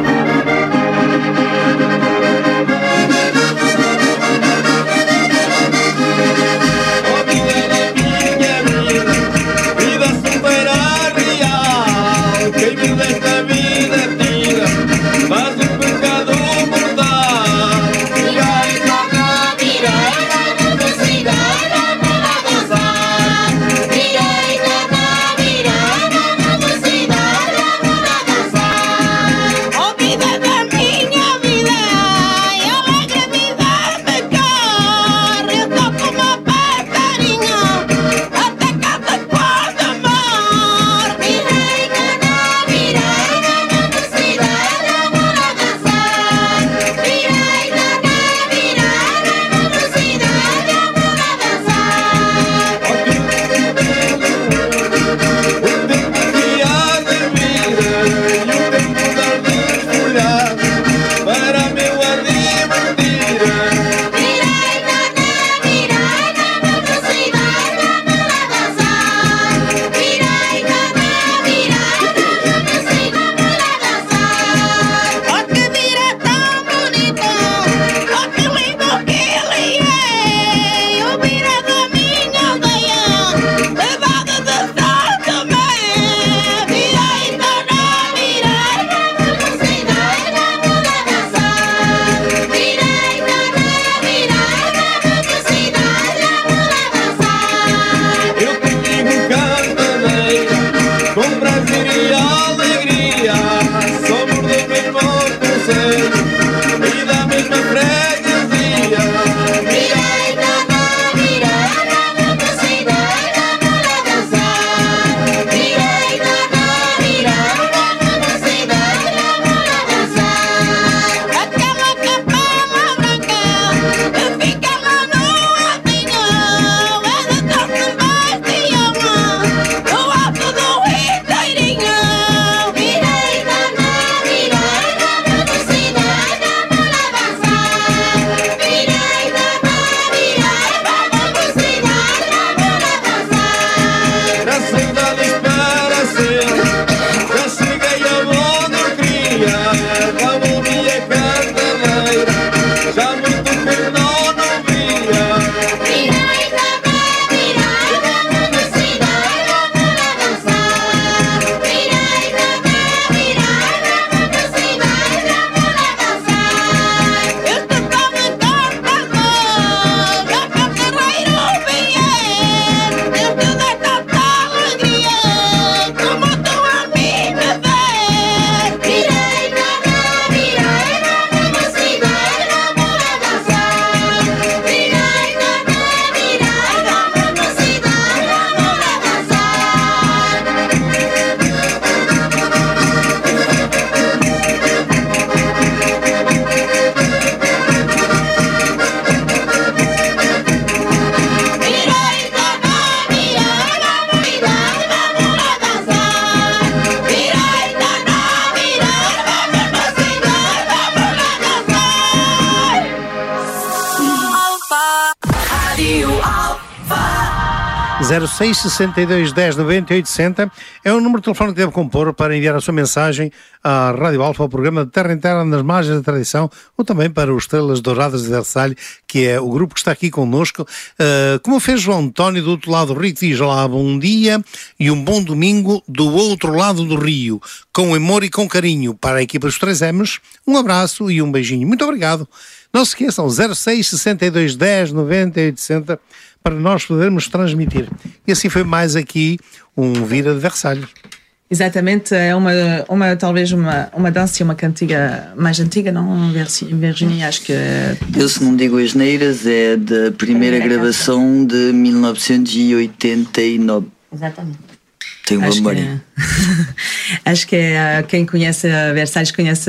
zero seis, sessenta e dois, dez, noventa e oito, sessenta é o número de telefone que deve compor para enviar a sua mensagem à Rádio Alfa, ao programa de Terra em Terra nas Margens da Tradição, ou também para os Estrelas Douradas de Versalhes, que é o grupo que está aqui connosco. Uh, como fez João António do outro lado do rio, que diz lá, bom dia e um bom domingo do outro lado do rio, com amor e com carinho para a equipa dos três M's, um abraço e um beijinho. Muito obrigado. Não se esqueçam, zero seis, sessenta e dois, dez, noventa e oito, sessenta para nós podermos transmitir. E assim foi mais aqui um Vira de Versalhes. Exatamente, é uma, uma talvez uma, uma dança e uma cantiga mais antiga, não, Virginia? Acho que... Eu, se não digo as neiras, é da primeira gravação de mil novecentos e oitenta e nove. Exatamente. Tenho uma acho memória. Que é, acho que é, quem conhece a Versalhes conhece...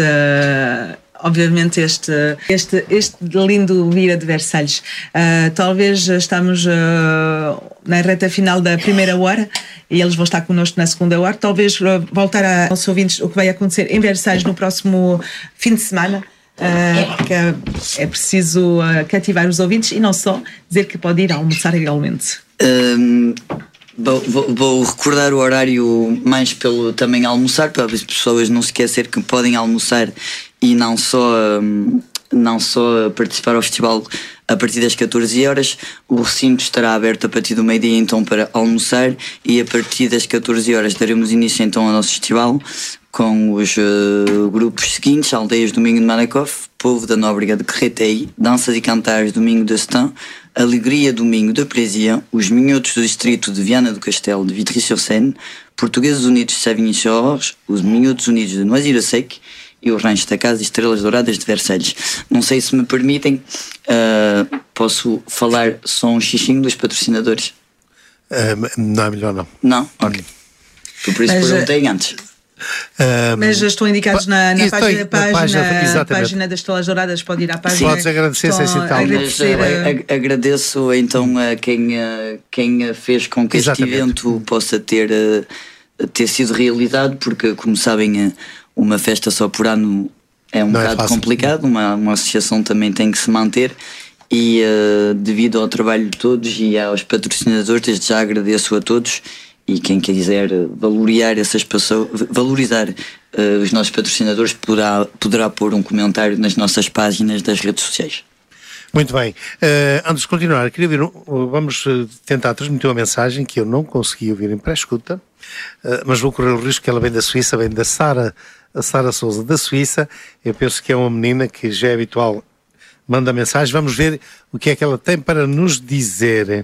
Obviamente este, este, este lindo Vira de Versalhes. Uh, talvez estamos uh, na reta final da primeira hora e eles vão estar connosco na segunda hora. Talvez uh, voltar a, aos ouvintes o que vai acontecer em Versalhes no próximo fim de semana. Uh, que é, é preciso uh, cativar os ouvintes e não só dizer que pode ir almoçar igualmente. Um... Vou, vou, vou recordar o horário mais pelo também almoçar, para as pessoas não se esquecer que podem almoçar e não só, não só participar ao festival a partir das catorze horas. O recinto estará aberto a partir do meio-dia então para almoçar, e a partir das catorze horas daremos início então ao nosso festival com os uh, grupos seguintes: Aldeias Domingo de Malakoff, Povo da Nóbrega de Carretei, Danças e Cantares Domingo de Estan, Alegria Domingo da Presia, os Minhotos do Distrito de Viana do Castelo de Vitry-sur-Seine, Portugueses Unidos de Savigny-sur-Orge, os Minhotos Unidos de Noisy-le-Sec e o Rancho da Casa e Estrelas Douradas de Versalhes. Não sei se me permitem, uh, posso falar só um xixinho dos patrocinadores? Uh, não é melhor não. Não? Ok. Por isso Mas, perguntei antes. Um, Mas estão indicados na, na página, página, página, página das Estrelas Douradas. Pode ir à página. Podes agradecer sem citar. Mas, uh, agradeço então a quem, uh, quem fez com que Exatamente. Este evento possa ter, uh, ter sido realizado, porque, como sabem, uh, uma festa só por ano é um Não bocado é complicado. Uma, uma associação também tem que se manter. E uh, devido ao trabalho de todos e aos patrocinadores, desde já agradeço a todos. E quem quiser valorizar essas pessoas, valorizar uh, os nossos patrocinadores, poderá, poderá pôr um comentário nas nossas páginas das redes sociais. Muito bem. Uh, antes de continuar, queria ver, uh, vamos uh, tentar transmitir uma mensagem que eu não consegui ouvir em pré-escuta, uh, mas vou correr o risco que ela vem da Suíça, vem da Sara, a Sara Souza da Suíça. Eu penso que é uma menina que já é habitual, manda mensagem. Vamos ver o que é que ela tem para nos dizer.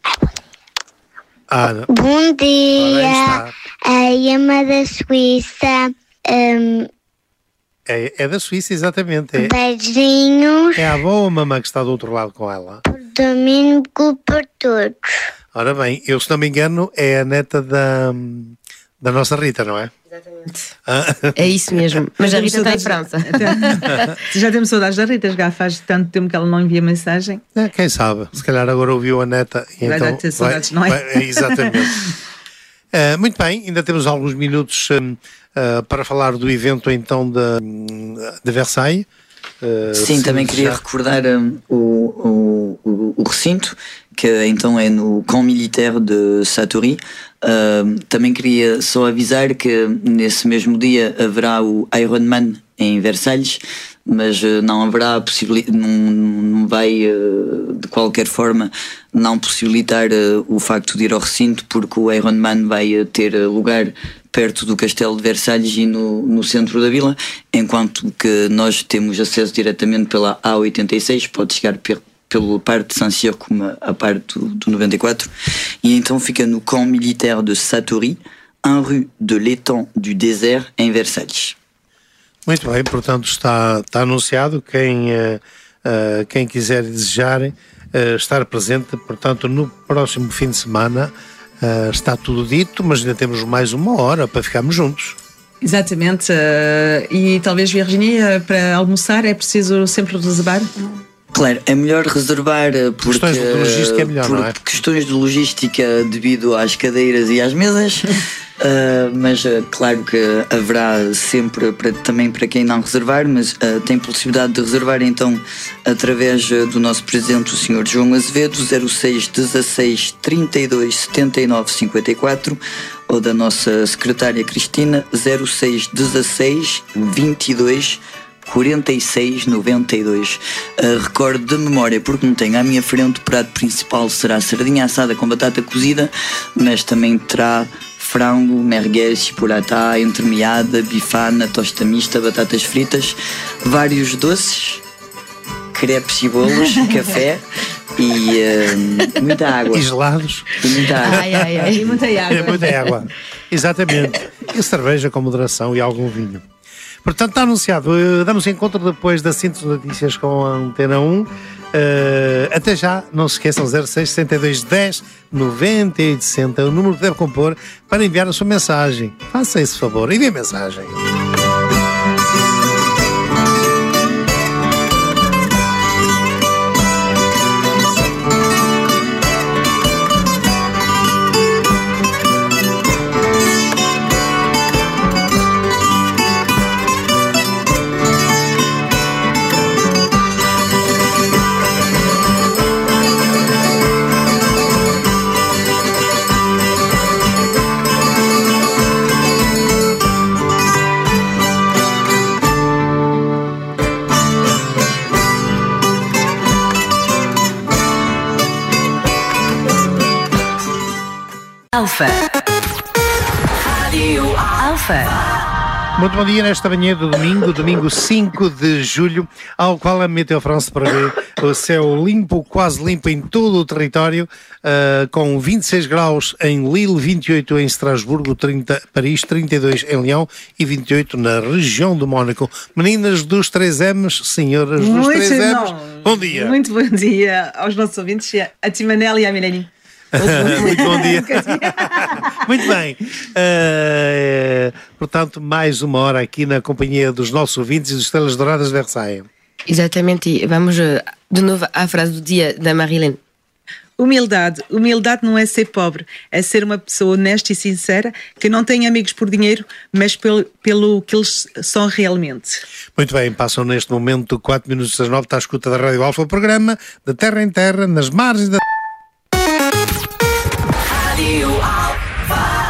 Ah, bom dia, a Yama da Suíça. Um, é, é da Suíça, exatamente. É, beijinhos. É a avó ou a mamãe que está do outro lado com ela? Por domingo por todos. Ora bem, eu, se não me engano, é a neta da, da nossa Rita, não é? Exatamente. Ah. É isso mesmo. Mas a Rita está em França. Já temos saudades da Rita, já faz tanto tempo que ela não envia mensagem. É, quem sabe? Se calhar agora ouviu a neta. E vai então dar ter saudades, não é? Vai, exatamente. uh, muito bem, ainda temos alguns minutos um, uh, para falar do evento então de, de Versailles. Uh, Sim, também queria já... recordar um, o, o, o, o recinto, que então é no Camp Militaire de Satory. Uh, também queria só avisar que nesse mesmo dia haverá o Ironman em Versalhes, mas uh, não haverá possibilidade, não, não vai uh, de qualquer forma não possibilitar uh, o facto de ir ao recinto, porque o Ironman vai uh, ter uh, lugar perto do Castelo de Versalhes e no, no centro da vila, enquanto que nós temos acesso diretamente pela A oitenta e seis, pode chegar per, pela parte de Saint-Cyr como a, a parte do, do noventa e quatro, e então fica no Camp Militaire de Satory, en rue de l'Étang du Désert, em Versalhes. Muito bem, portanto está, está anunciado. Quem, uh, uh, quem quiser desejar uh, estar presente, portanto, no próximo fim de semana, uh, está tudo dito, mas ainda temos mais uma hora para ficarmos juntos. Exatamente, uh, e talvez, Virginia, para almoçar é preciso sempre reservar? Claro, é melhor reservar porque, questões de logística é melhor, por não é? questões de logística devido às cadeiras e às mesas. Uh, mas uh, claro que haverá sempre para, também para quem não reservar, mas uh, tem possibilidade de reservar então através uh, do nosso presidente, o senhor João Azevedo, zero seis dezasseis trinta e dois setenta e nove cinquenta e quatro, ou da nossa secretária Cristina, zero seis dezasseis vinte e dois quarenta e seis noventa e dois. Uh, recordo de memória, porque não tenho à minha frente, o prato principal será sardinha assada com batata cozida, mas também terá frango, merguez, puratá, entremeada, bifana, tosta mista, batatas fritas, vários doces, crepes e bolos, café e uh, muita água. E gelados. E muita água. Ai, ai, ai. E muita água. É muita água. Exatamente. E cerveja com moderação e algum vinho. Portanto, está anunciado. Uh, damos encontro depois da síntese de notícias com a Antena um. Uh, até já, não se esqueçam, zero seis sessenta e dois dez noventa e oito sessenta, o número que deve compor para enviar a sua mensagem. Faça esse favor, envie a mensagem. Alfa. Rádio Alfa. Muito bom dia nesta manhã do domingo, domingo cinco de julho, ao qual a Meteo France prevê o céu limpo, quase limpo em todo o território, uh, com vinte e seis graus em Lille, vinte e oito em Estrasburgo, trinta, Paris, trinta e dois em Leão e vinte e oito na região do Mónaco. Meninas dos três M's, senhoras dos Muito três M's, bom. bom dia. Muito bom dia aos nossos ouvintes, a Timanel e a Milene. Muito bom dia. Muito bem. Uh, portanto, mais uma hora aqui na companhia dos nossos ouvintes e dos Estrelas Douradas de Versailles. Exatamente, e vamos de novo à frase do dia da Marilene. Humildade. Humildade não é ser pobre, é ser uma pessoa honesta e sincera que não tem amigos por dinheiro, mas pelo, pelo que eles são realmente. Muito bem, passam neste momento quatro minutos das nove, está à escuta da Rádio Alfa, o programa de terra em terra, nas margens da... Rádio Alfa.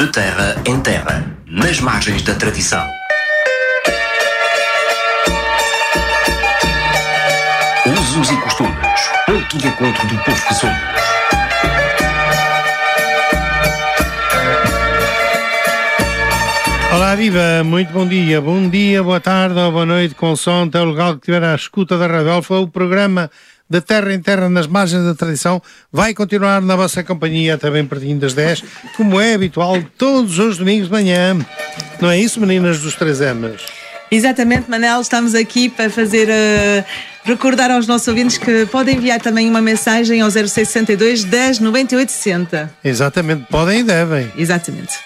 De terra em terra, nas margens da tradição. Usos e costumes, ponto de encontro do povo que somos. Olá, viva! Muito bom dia, bom dia, boa tarde ou boa noite, com som até o lugar que estiver à escuta da Rádio Alfa. O programa de Terra em Terra nas margens da tradição vai continuar na vossa companhia até bem pertinho das dez, como é habitual todos os domingos de manhã. Não é isso, meninas dos três M's? Exatamente, Manel, estamos aqui para fazer uh, recordar aos nossos ouvintes que podem enviar também uma mensagem ao zero seis sessenta e dois, dez, noventa e oito, sessenta. Exatamente, podem e devem. Exatamente.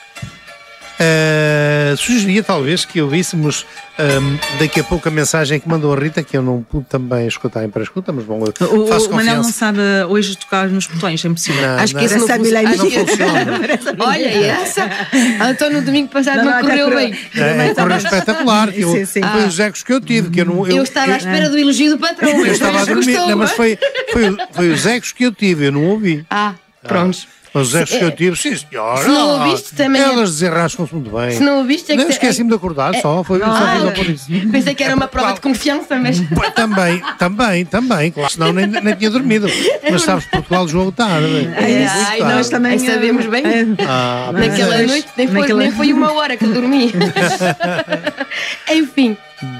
Uh, sugeria talvez que ouvíssemos um, daqui a pouco a mensagem que mandou a Rita, que eu não pude também escutar em pré-escuta, mas bom, eu o, faço o Manel não sabe hoje tocar nos botões, é impossível. Não, acho não, que isso não, não, funciona. não, não funciona. Olha, e essa? Então no domingo passado não, não correu bem. É, correu espetacular. Que eu, sim, sim. Foi Ah. os ecos que eu tive. Que eu, não, eu, Eu estava eu, à espera do elogio do patrão. eu mas estava a dormir, gostou, não, mas é? foi, foi, foi os ecos que eu tive, eu não ouvi. Ah, pronto. Os ecos que eu tive, sim senhora. Se não ouviste também. Elas desenrascam-se muito bem. Se não ouviste, é que. Não esqueci-me de acordar, só. Foi, Ah, só foi ok. por isso. Pensei que era uma prova de confiança, mas. Pá, Também, também, também, claro, senão nem, nem tinha dormido. Mas sabes, Portugal jogou tarde. É isso. Ai, Nós nós também também sabemos bem. Ah, Naquela mas- noite nem foi, Naquela- nem foi uma hora que eu dormi. Enfim.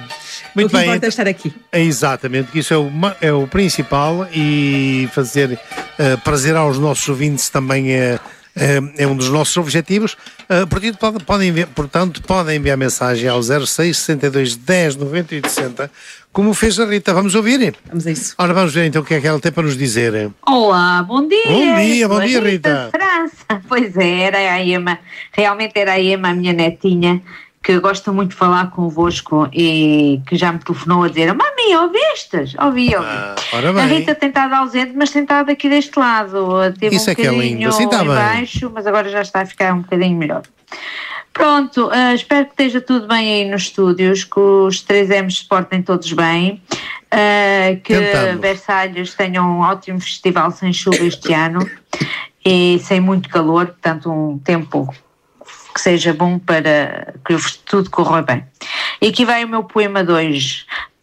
O Muito que bem, importa é estar aqui. é exatamente, que isso é o, ma- é o principal, e fazer eh, prazer aos nossos ouvintes também é, é, é um dos nossos objetivos. Uh, portanto, pode, podem enviar, portanto, podem enviar mensagem ao zero seis sessenta e dois, dez, noventa e oito, sessenta, como fez a Rita. Vamos ouvir? Vamos a isso. Ora, vamos ver então o que é que ela tem para nos dizer. Olá, bom dia. Bom dia, bom Sou a dia, Rita. de França. Pois é, era a Ema, realmente era a Ema, a minha netinha, que gosta muito de falar convosco e que já me telefonou a dizer: mami, ouvistes? Ouvi, ouvi. Ah, ora bem. A Rita tem estado ausente, mas tem estado aqui deste lado. Teve Isso um é que é bocadinho lindo, assim está em bem. baixo, mas agora já está a ficar um bocadinho melhor. Pronto, ah, espero que esteja tudo bem aí nos estúdios, que os três M's se portem todos bem, ah, que Tentamos. Versalhes tenha um ótimo festival sem chuva este ano e sem muito calor, portanto um tempo que seja bom para que tudo corra bem. E aqui vai o meu poema de hoje.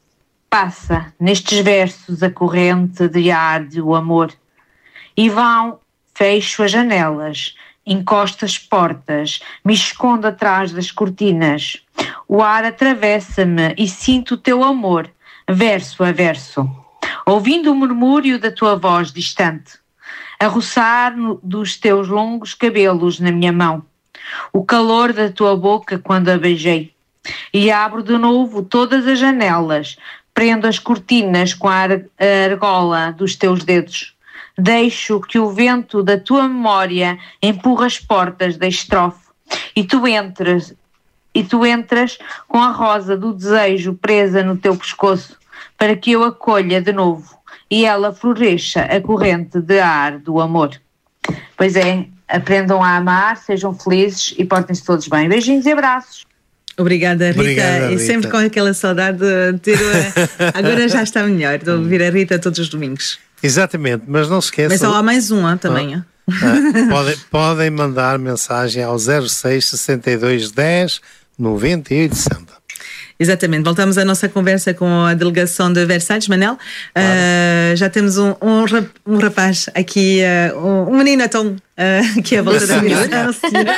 Passa nestes versos a corrente de ar do amor, e vão, fecho as janelas, encosto as portas, me escondo atrás das cortinas. O ar atravessa-me e sinto o teu amor, verso a verso, ouvindo o murmúrio da tua voz distante, a roçar no- dos teus longos cabelos na minha mão, o calor da tua boca quando a beijei. E abro de novo todas as janelas, prendo as cortinas com a ar- a argola dos teus dedos. Deixo que o vento da tua memória empurre as portas da estrofe, e tu entras, e tu entras com a rosa do desejo presa no teu pescoço, para que eu acolha de novo e ela floresça a corrente de ar do amor. Pois é, aprendam a amar, sejam felizes e portem-se todos bem. Beijinhos e abraços. Obrigada, Rita. Obrigada, E Rita. sempre com aquela saudade de ter. a- Agora já está melhor, de ouvir a Rita todos os domingos. Exatamente, mas não se esqueçam. Mas só há mais um ah, também. ah. Ah, podem, podem mandar mensagem ao zero seis sessenta e dois, dez, noventa e oito, sessenta. Exatamente, voltamos à nossa conversa com a delegação de Versalhes, Manel. Ah, já temos um, um, rap- um rapaz aqui, ah, um, um menino então, ah, que é a volta da missão, senhora.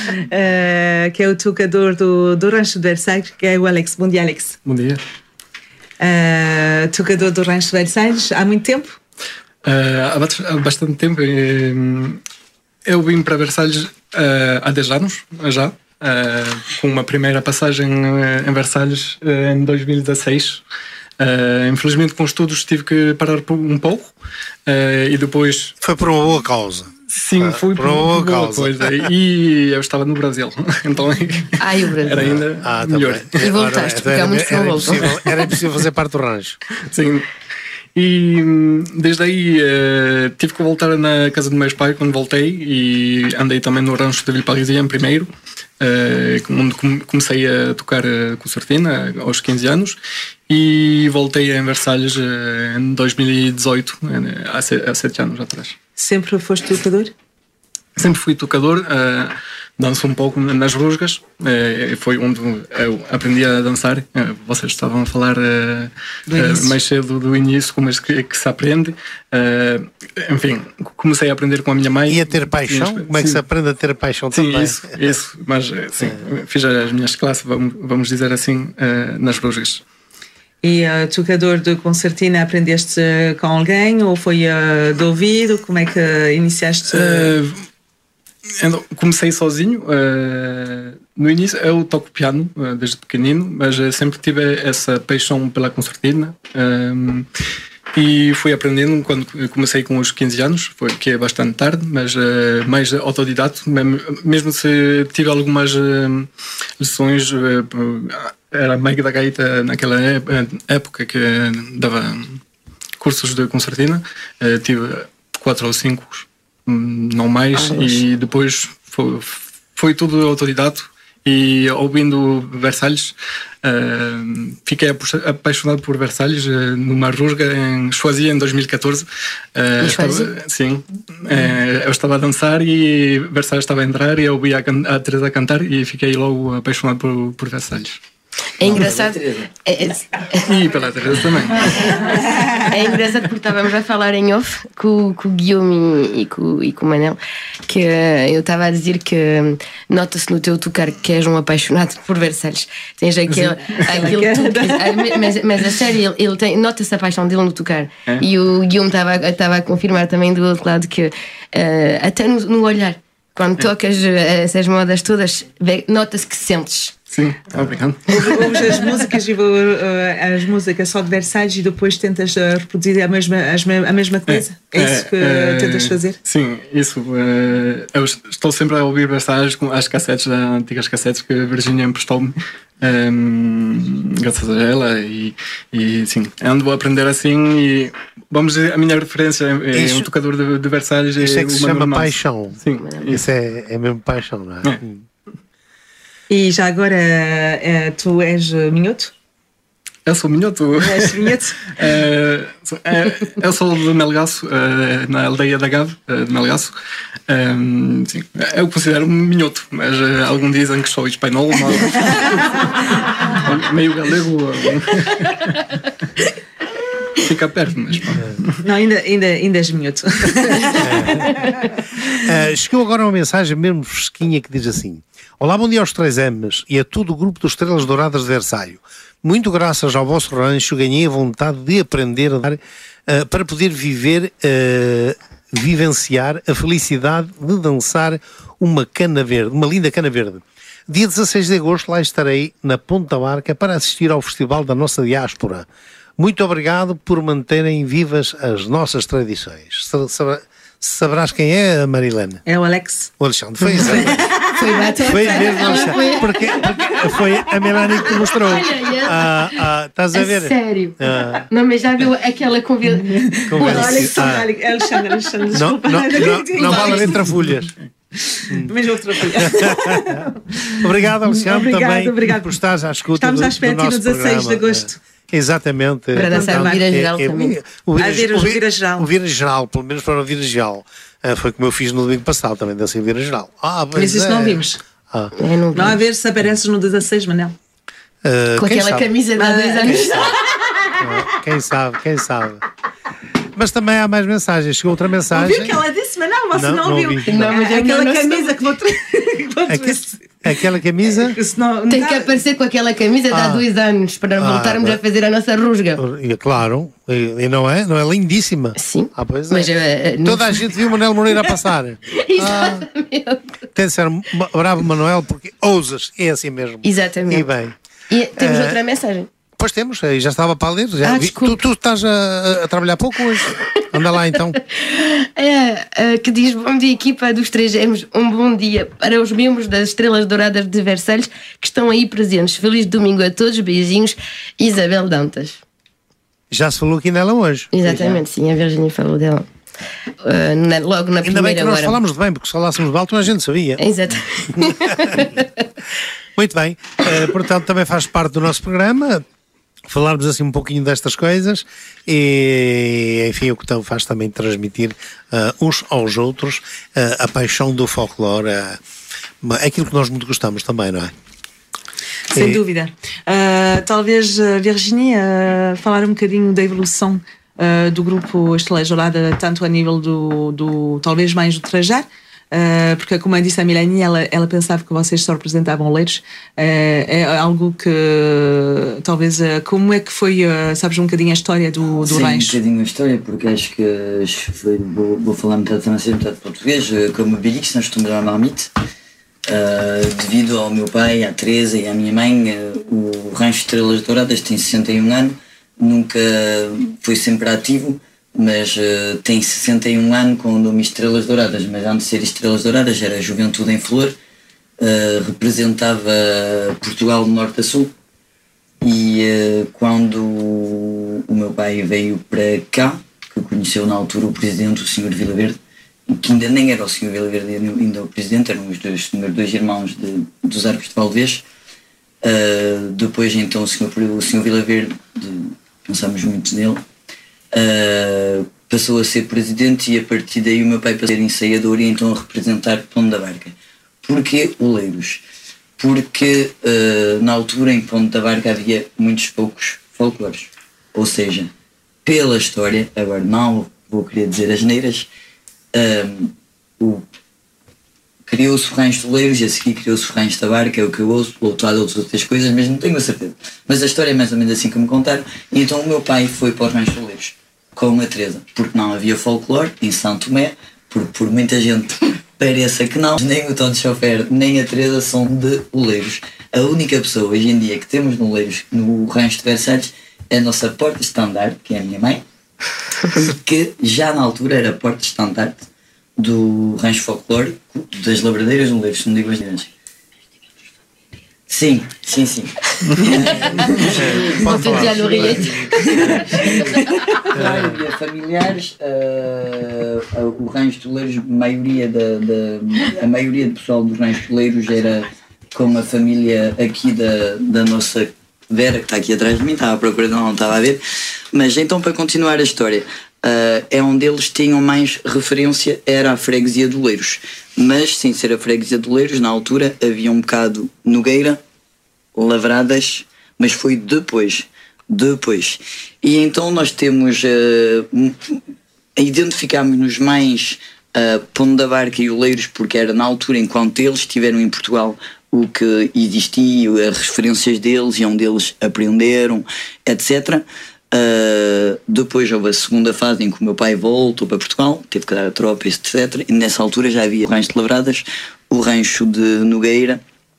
Ah, que é o tocador do, do Rancho de Versalhes, que é o Alex. Bom dia, Alex. Bom dia. Ah, tocador do Rancho de Versalhes, há muito tempo? Uh, há bat- há bastante tempo. eh, Eu vim para Versalhes uh, há dez anos, já, uh, com uma primeira passagem uh, em Versalhes uh, em dois mil e dezasseis. Uh, infelizmente, com estudos, tive que parar por um pouco uh, e depois. Foi por uma boa causa. Sim, Ah, fui por uma boa causa. coisa. E eu estava no Brasil, então Ai, o Brasil. era ainda Ah, tá melhor. bem. E voltaste, porque há muitos que não era, voltam. impossível, era impossível fazer parte do rancho. Sim. E hum, desde aí eh, tive que voltar na casa dos meus pais quando voltei e andei também no rancho de Vilparisien primeiro, eh, onde com- comecei a tocar eh, concertina aos quinze anos e voltei em Versalhes eh, em dois mil e dezoito, eh, há, se- há sete anos atrás. Sempre foste tocador? sempre fui tocador, uh, danço um pouco nas rusgas, uh, foi onde eu aprendi a dançar. Uh, vocês estavam a falar uh, uh, mais cedo do início, como é que, que se aprende. Uh, enfim, comecei a aprender com a minha mãe. E a ter paixão? Sim. Como é que se aprende a ter paixão sim, também? Isso, isso, mas sim, fiz as minhas classes, vamos, vamos dizer assim, uh, nas rusgas. E uh, tocador de concertina, aprendeste uh, com alguém ou foi uh, de ouvido? Como é que iniciaste? Uh, comecei sozinho. Uh, no início eu toco piano uh, desde pequenino, mas uh, sempre tive essa paixão pela concertina. Uh, e fui aprendendo quando comecei com os quinze anos, foi, que é bastante tarde, mas uh, mais autodidato, mesmo se tive algumas uh, lições. Uh, Era meiga da gaita naquela época que dava cursos de concertina. Uh, tive quatro ou cinco, não mais, ah, e depois foi, foi tudo autodidato. E ouvindo Versalhes, uh, fiquei apaixonado por Versalhes uh, numa rusga em Choisy em dois mil e catorze. Uh, estava, sim, uh, eu estava a dançar e Versalhes estava a entrar e eu ouvi a, a Teresa cantar e fiquei logo apaixonado por, por Versalhes. É engraçado. É, é, e pela Teresa também. É engraçado porque estávamos a falar em off com, com o Guilherme e com, e com o Manel, que eu estava a dizer que nota-se no teu tocar que és um apaixonado por Versalhes. Tens aquele, aquele tu, mas, mas a sério, ele, ele tem, nota-se a paixão dele no tocar. É? E o Guilherme estava, estava a confirmar também do outro lado que uh, até no, no olhar, quando é. tocas essas modas todas, nota-se que sentes. Sim, obrigado. Ouves as músicas e uh, as músicas só de Versalhes e depois tentas uh, reproduzir a mesma, a mesma coisa? É, é isso que é, tentas fazer? Sim, isso. Uh, eu estou sempre a ouvir Versalhes com as cassetes, as antigas cassetes que a Virginia emprestou-me, um, graças a ela, e, e sim, ando a aprender assim. E vamos dizer, a minha referência é isso, um tocador de, de Versalhes. Isso é, é que se chama Mans. paixão. Sim, isso é, é mesmo paixão, não é? é. E já agora, uh, tu és minhoto? Eu sou minhoto. És minhoto? uh, uh, eu sou de Melgaço, uh, na aldeia da Gave, uh, de Melgaço. Um, sim, eu considero-me minhoto, mas uh, alguns dizem que sou espanhol, mas, meio galego. Fica perto, mas não, ainda, ainda, ainda és minhoto. uh, chegou agora uma mensagem mesmo fresquinha que diz assim: olá, bom dia aos três M's e a todo o grupo dos Estrelas Douradas de Versalhes. Muito graças ao vosso rancho ganhei a vontade de aprender a dar, uh, para poder viver, uh, vivenciar a felicidade de dançar uma cana verde, uma linda cana verde. Dia dezasseis de agosto lá estarei na Ponta Barca para assistir ao festival da nossa diáspora. Muito obrigado por manterem vivas as nossas tradições. Sabrás quem é, Marilene? É o Alex. O Alexandre. Foi isso. Foi bate. Foi mesmo, Alexandre. Porque, porque foi a Melanie que mostrou. Ah, ah, estás a ver? A sério? Ah. Não, mas já viu aquela conversa. Alexandre, Alexandre, Alexandre. Não, não, não, não vale haver trafulhas. Mas outra folha. Obrigado, Alexandre, obrigado, também obrigado. por estares à escuta. Estamos do, à espera no dezasseis de agosto. Exatamente. Para dançar o Vira Geral é, é, também. O Vira, a ver, o Vira, Vira Geral. O Vira Geral, pelo menos para o Vira Geral. Uh, foi como eu fiz no domingo passado, também dancei o Vira Geral. Ah, mas isso é. não vimos. Ah. É, não, não a ver se apareces no dezasseis, Manel. Uh, Com aquela sabe? camisa de há dois anos. Quem sabe, quem sabe. Mas também há mais mensagens. Chegou outra mensagem. Ouviu o que ela disse, mas não, você não, não ouviu. ouvi, não. Não, mas é aquela não, camisa não. que vou trazer. Aquela camisa? Não, tem que aparecer com aquela camisa de ah. há dois anos para ah, voltarmos ah, a fazer a nossa rusga. E, claro, e, e não é? Não é lindíssima? Sim. Ah, pois é. Mas, uh, toda não... a gente viu o Manuel Moreira a passar. Exatamente. Ah, tem de ser bravo, Manuel, porque ousas, é assim mesmo. Exatamente. E bem. E temos uh, outra mensagem. Pois temos, já estava para ler. Já ah, vi. Tu, tu estás a, a trabalhar pouco hoje. Anda lá então. É, que diz: bom dia, equipa dos três M's. Um bom dia para os membros das Estrelas Douradas de Versalhes que estão aí presentes. Feliz domingo a todos. Beijinhos. Isabel Dantas. Já se falou aqui nela hoje. Exatamente, sim. A Virginia falou dela. Uh, na, logo na Ainda primeira bem que nós hora. falámos de bem, porque se falássemos de alto, a gente sabia. Exatamente. Muito bem. Uh, portanto, também faz parte do nosso programa falarmos assim um pouquinho destas coisas e, enfim, o que faz também transmitir uh, uns aos outros uh, a paixão do folclore, uh, aquilo que nós muito gostamos também, não é? Sem e... dúvida. Uh, talvez, uh, Virginie, uh, falar um bocadinho da evolução uh, do grupo Estrelas Douradas, tanto a nível do, do talvez mais do trajar, uh, porque como eu disse a Milani, ela, ela pensava que vocês só representavam Oleiros. Uh, é algo que talvez, uh, como é que foi, uh, sabes um bocadinho a história do, do Sim, rancho? um bocadinho a história, porque acho que foi, vou, vou falar metade francês, metade português, como o Bélix, nós estamos na marmite. Uh, devido ao meu pai, à Teresa e à minha mãe, uh, o Rancho Estrelas Douradas tem sessenta e um anos, nunca foi sempre ativo, mas uh, tem sessenta e um anos com o nome Estrelas Douradas, mas antes de ser Estrelas Douradas era Juventude em Flor, uh, representava Portugal do Norte a Sul, e uh, quando o meu pai veio para cá, que conheceu na altura o presidente, o senhor Vila Verde, que ainda nem era o senhor Vila Verde, ainda o presidente, eram os dois, os dois irmãos de, dos Arcos de Valdevez. Uh, depois então o senhor, o senhor Vila Verde, pensamos muito nele, uh, passou a ser presidente, e a partir daí o meu pai passou a ser ensaiador e então a representar Ponte da Barca. Porquê Oleiros? Porque uh, na altura em Ponte da Barca havia muitos poucos folclores, ou seja, pela história, agora não vou querer dizer asneiras, Um, o, criou-se o Rancho de Oleiros e a seguir criou-se o Rancho da Barca, é o que eu ouço, outro outras outras coisas, mas não tenho a certeza. Mas a história é mais ou menos assim que me contaram, e então o meu pai foi para o Rancho de Oleiros com a Teresa, porque não havia folclore em Santo Tomé, porque por muita gente pareça que não, nem o Tom de Chofer nem a Teresa são de Oleiros. A única pessoa hoje em dia que temos no Oleiros, no Rancho de Versalhes, é a nossa porta-estandarte, que é a minha mãe, que já na altura era porta-estandarte do Rancho Folclórico das Lavradeiras no Oleiros, se não digo as neiras. Sim, sim, sim. Pode falar no Riete. Havia familiares, uh, uh, o Rancho de Oleiros, a maioria, da, da, a maioria do pessoal do Rancho de Oleiros era com a família aqui da, da nossa Vera, que está aqui atrás de mim, estava à procura, não, não estava a ver. Mas então, para continuar a história, uh, é onde eles tinham mais referência, era a freguesia de Oleiros. Mas, sem ser a freguesia de Oleiros, na altura havia um bocado Nogueira, Lavradas, mas foi depois. Depois. E então nós temos, uh, identificámos-nos mais uh, Ponte da Barca e Oleiros, porque era na altura, enquanto eles estiveram em Portugal, o que existia, as referências deles e onde eles aprenderam, etcétera. Uh, depois houve a segunda fase em que o meu pai voltou para Portugal, teve que dar a tropa, etcétera. E nessa altura já havia o Rancho de Lavradas, o Rancho de Nogueira,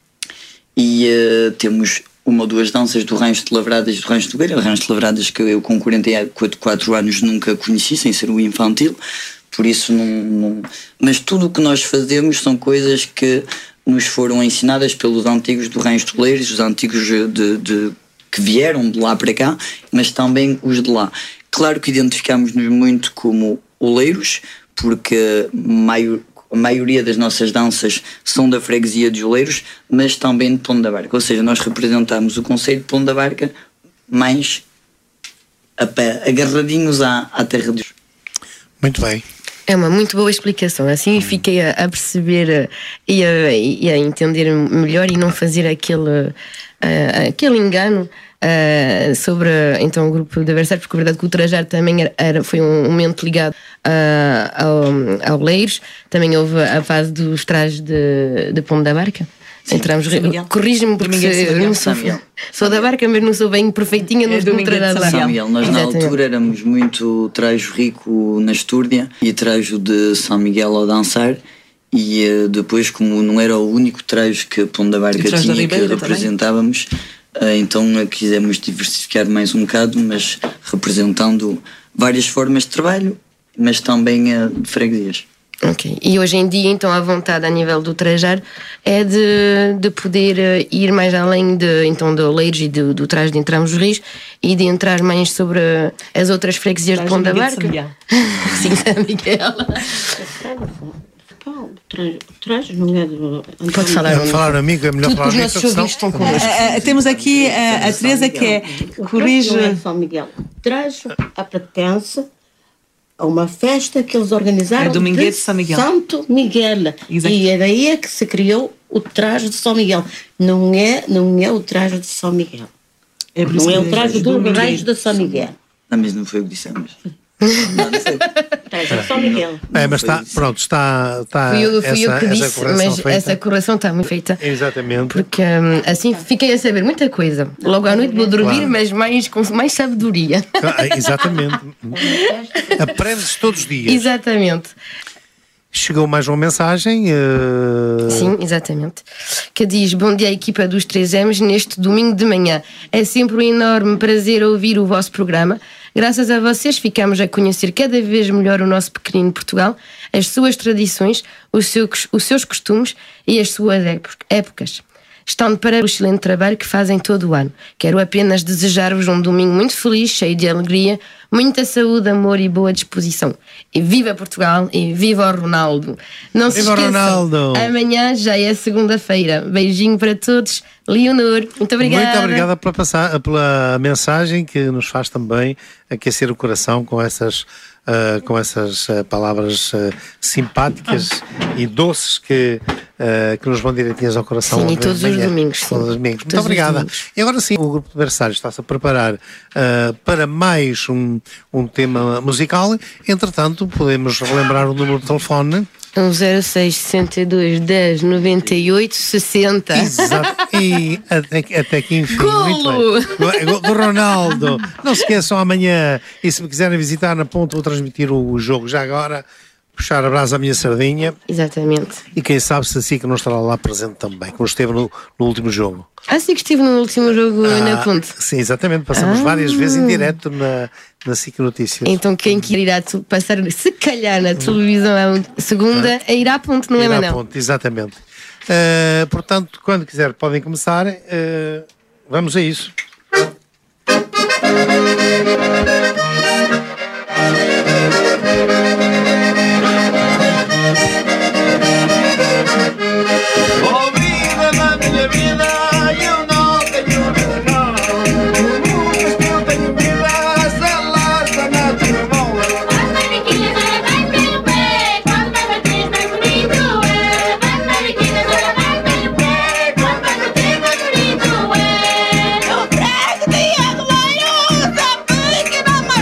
e uh, temos uma ou duas danças do Rancho de Lavradas e do Rancho de Nogueira. O Rancho de Lavradas que eu com quarenta e quatro anos nunca conheci, sem ser o infantil, por isso não, não... Mas tudo o que nós fazemos são coisas que nos foram ensinadas pelos antigos do Rancho de Oleiros, os antigos de, de, que vieram de lá para cá, mas também os de lá. Claro que identificamos-nos muito como Oleiros, porque maior, a maioria das nossas danças são da freguesia de Oleiros, mas também de Ponte da Barca. Ou seja, nós representamos o conceito de Ponte da Barca, mais a pé, agarradinhos à, à terra de Deus. Muito bem. É uma muito boa explicação, assim fiquei a, a perceber e a, e a entender melhor e não fazer aquele, uh, aquele engano uh, sobre então, o grupo de adversários, porque a verdade que o Trajar também era, era, foi um momento ligado uh, ao, ao Oleiros. Também houve a fase dos trajes de, de Ponte da Barca. Sim, entramos, corrige-me porque eu não sou, sou da Barca, mas não sou bem perfeitinha no São Miguel. Nós na altura éramos muito trajo rico na Estúrdia e trajo de São Miguel ao dançar, e uh, depois, como não era o único trajo que a Ponte da Barca tinha que representávamos, uh, então uh, quisemos diversificar mais um bocado, mas representando várias formas de trabalho, mas também uh, de freguesias. Ok, e hoje em dia então a vontade a nível do trajar é de, de poder uh, ir mais além de, então, de Oleiros e de, do traje de Entramos os Rios e de entrar mais sobre as outras freguesias de Ponte da Barca. Sim, São Miguel. Pá, o traje, o traje não é do... Pode falar, É, falar amigo, é melhor Tudo falar que os amigo. nossos ouvintes estão connosco. Ah, ah, temos aqui ah, a Teresa que é O corrige. traje não é de São Miguel. O traje pertence a uma festa que eles organizaram É do Minguete de São Miguel. Santo Miguel. Exato. E é daí é que se criou o traje de São Miguel. Não é, não é o traje de São Miguel. É por isso Não é que o traje do do Reis Minguete. de São Miguel. Não, mas não foi o que dissemos. Traje de São Miguel. É, mas está, pronto, está, está Fui eu, fui essa, eu que essa disse, correção mas feita. essa correção está muito feita. Exatamente. Porque hum, assim fiquei a saber muita coisa. Logo à noite vou dormir, Claro. mas mais, com mais sabedoria. Ah, exatamente. Aprendes todos os dias. Exatamente. Chegou mais uma mensagem. eh, Sim, exatamente. Que diz: bom dia, equipa dos três M's, neste domingo de manhã. É sempre um enorme prazer ouvir o vosso programa. Graças a vocês ficamos a conhecer cada vez melhor o nosso pequenino Portugal, as suas tradições, os seus, os seus costumes e as suas épocas. Estão de parabéns pelo excelente trabalho que fazem todo o ano. Quero apenas desejar-vos um domingo muito feliz, cheio de alegria, muita saúde, amor e boa disposição. E viva Portugal e viva o Ronaldo. Não se Viva o esqueçam, Ronaldo. amanhã já é segunda-feira. Beijinho para todos. Leonor, muito obrigada. Muito obrigada pela, passar, pela mensagem que nos faz também aquecer o coração com essas, uh, com essas uh, palavras uh, simpáticas e doces que, uh, que nos vão direitinhas ao coração. Sim, e todos os domingos, sim. Todos os domingos. Muito Todos os obrigada. domingos. E agora sim, o Grupo de Versalhes está-se a preparar uh, para mais um, um tema musical. Entretanto, podemos relembrar o número de telefone. Um zero seis sessenta e dois dez noventa e oito sessenta. Exato. E até, até que enfim. Golo! Muito bem. Do Ronaldo. Não se esqueçam amanhã. E se me quiserem visitar na ponta, vou transmitir o jogo já agora. Puxar a brasa à minha sardinha. Exatamente. E quem sabe se assim que não estará lá presente também, como esteve no, no último jogo. Assim que estive no último jogo Ah, na Ponte. Sim, exatamente. Passamos Ah. várias vezes em direto na, na S I C Notícias. Então quem quer ir a tu- passar, se calhar na televisão a segunda, é ir à Ponte, não é, Ir à Manel? ponte, exatamente. Uh, portanto, quando quiser podem começar. Uh, vamos a isso. Oh, vida na minha vida, eu não tenho vida, não. Mas que eu tenho vida, essa larga na tua mão. As mariquinhas, ela vai pelo pé, quando vai bater, mais bonito é. As mariquinhas, ela vai pelo pé, quando vai bater, mais bonito é. Eu trago de água, eu uso a pique na mão.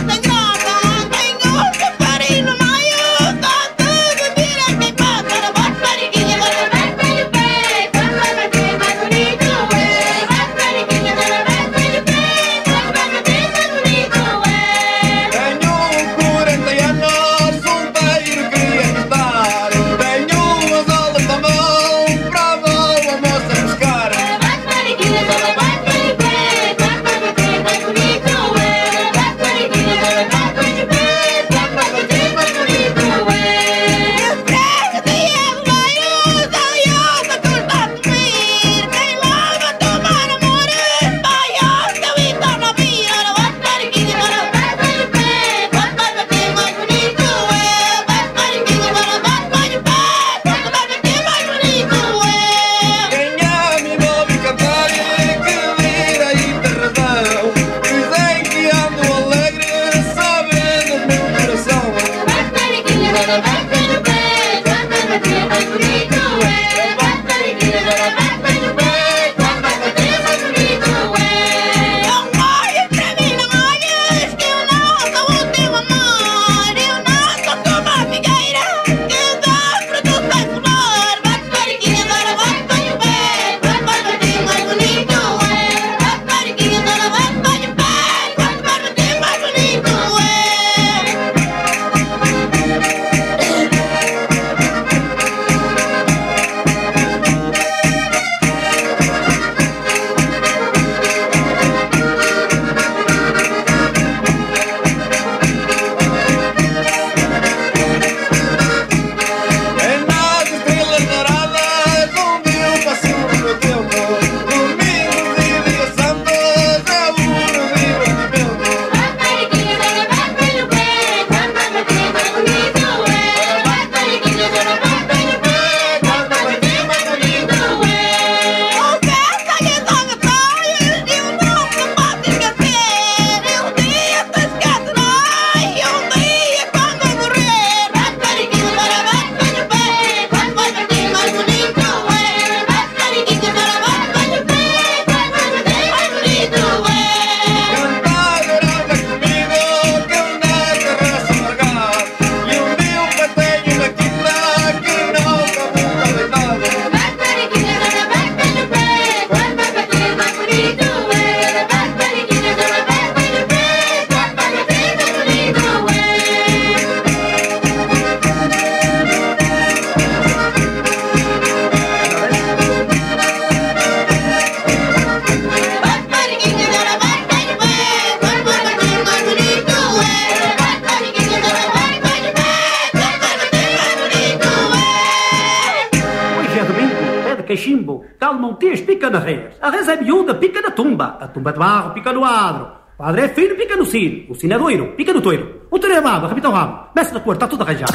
cachimbo, calmontês pica na rede, a reza é miúda pica na tumba, a tumba de barro pica no adro, o padre é fino pica no sino, o sino é doiro pica no toiro, o toiro é baba, repita o rabo, mexe na cor, está tudo arranjado.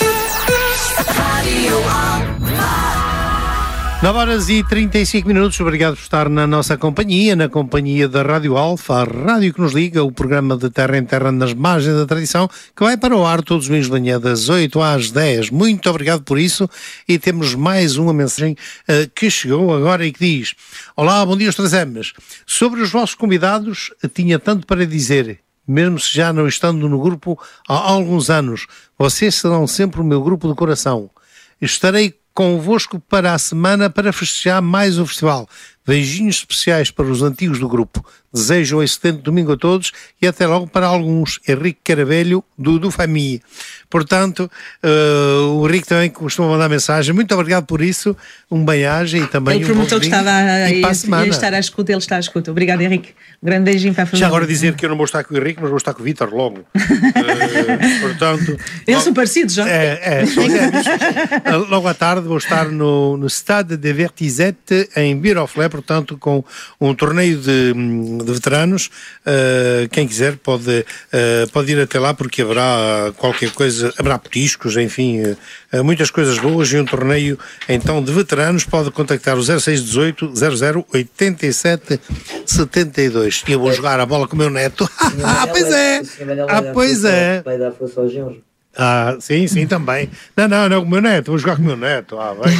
nove horas e trinta e cinco minutos, obrigado por estar na nossa companhia, na companhia da Rádio Alfa, a rádio que nos liga, o programa de Terra em Terra nas margens da tradição, que vai para o ar todos os domingos de manhã das oito às dez. Muito obrigado por isso, e temos mais uma mensagem uh, que chegou agora e que diz: olá, bom dia, os três M's. Sobre os vossos convidados, tinha tanto para dizer, mesmo se já não estando no grupo há alguns anos, vocês serão sempre o meu grupo de coração. Estarei convosco para a semana para festejar mais um festival. Beijinhos especiais para os antigos do grupo. Desejo um excelente domingo a todos e até logo para alguns. Henrique Caravelho, do, do Famille. Portanto, uh, o Henrique também costuma mandar mensagem. Muito obrigado por isso. Um bem-aja e também ele um prometeu que estava a, e para a semana. a estar à escuta, ele está à escuta. Obrigado, Henrique. Um grande beijinho para a família. Já agora dizer que eu não vou estar com o Henrique, mas vou estar com o Vítor logo. uh, portanto... Eles são parecidos, já? É, é. São gêmeos. Logo à tarde vou estar no, no Stade de Vertisette, em Biroflé, portanto, com um torneio de, de veteranos. Uh, quem quiser pode, uh, pode ir até lá, porque haverá qualquer coisa, haverá petiscos, enfim, uh, muitas coisas boas, e um torneio então de veteranos. Pode contactar o zero seis um oito zero zero oito sete sete dois. E eu vou jogar a bola com o meu neto. Ah, pois é! Ah, pois é! Vai dar força ao genro. Ah, sim, sim, também. Não, não, não, com o meu neto, vou jogar com o meu neto. Ah, vai.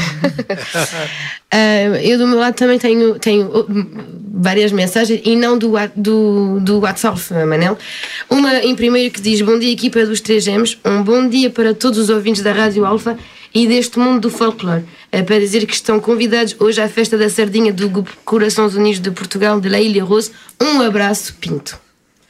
uh, eu do meu lado também tenho, tenho várias mensagens, e não do, do, do WhatsApp, Manel. Uma em primeiro que diz: bom dia, equipa dos três M's, um bom dia para todos os ouvintes da Rádio Alfa e deste mundo do folclore. É para dizer que estão convidados hoje à festa da sardinha do grupo Corações Unidos de Portugal, de La Ilha Rose. Um abraço, Pinto.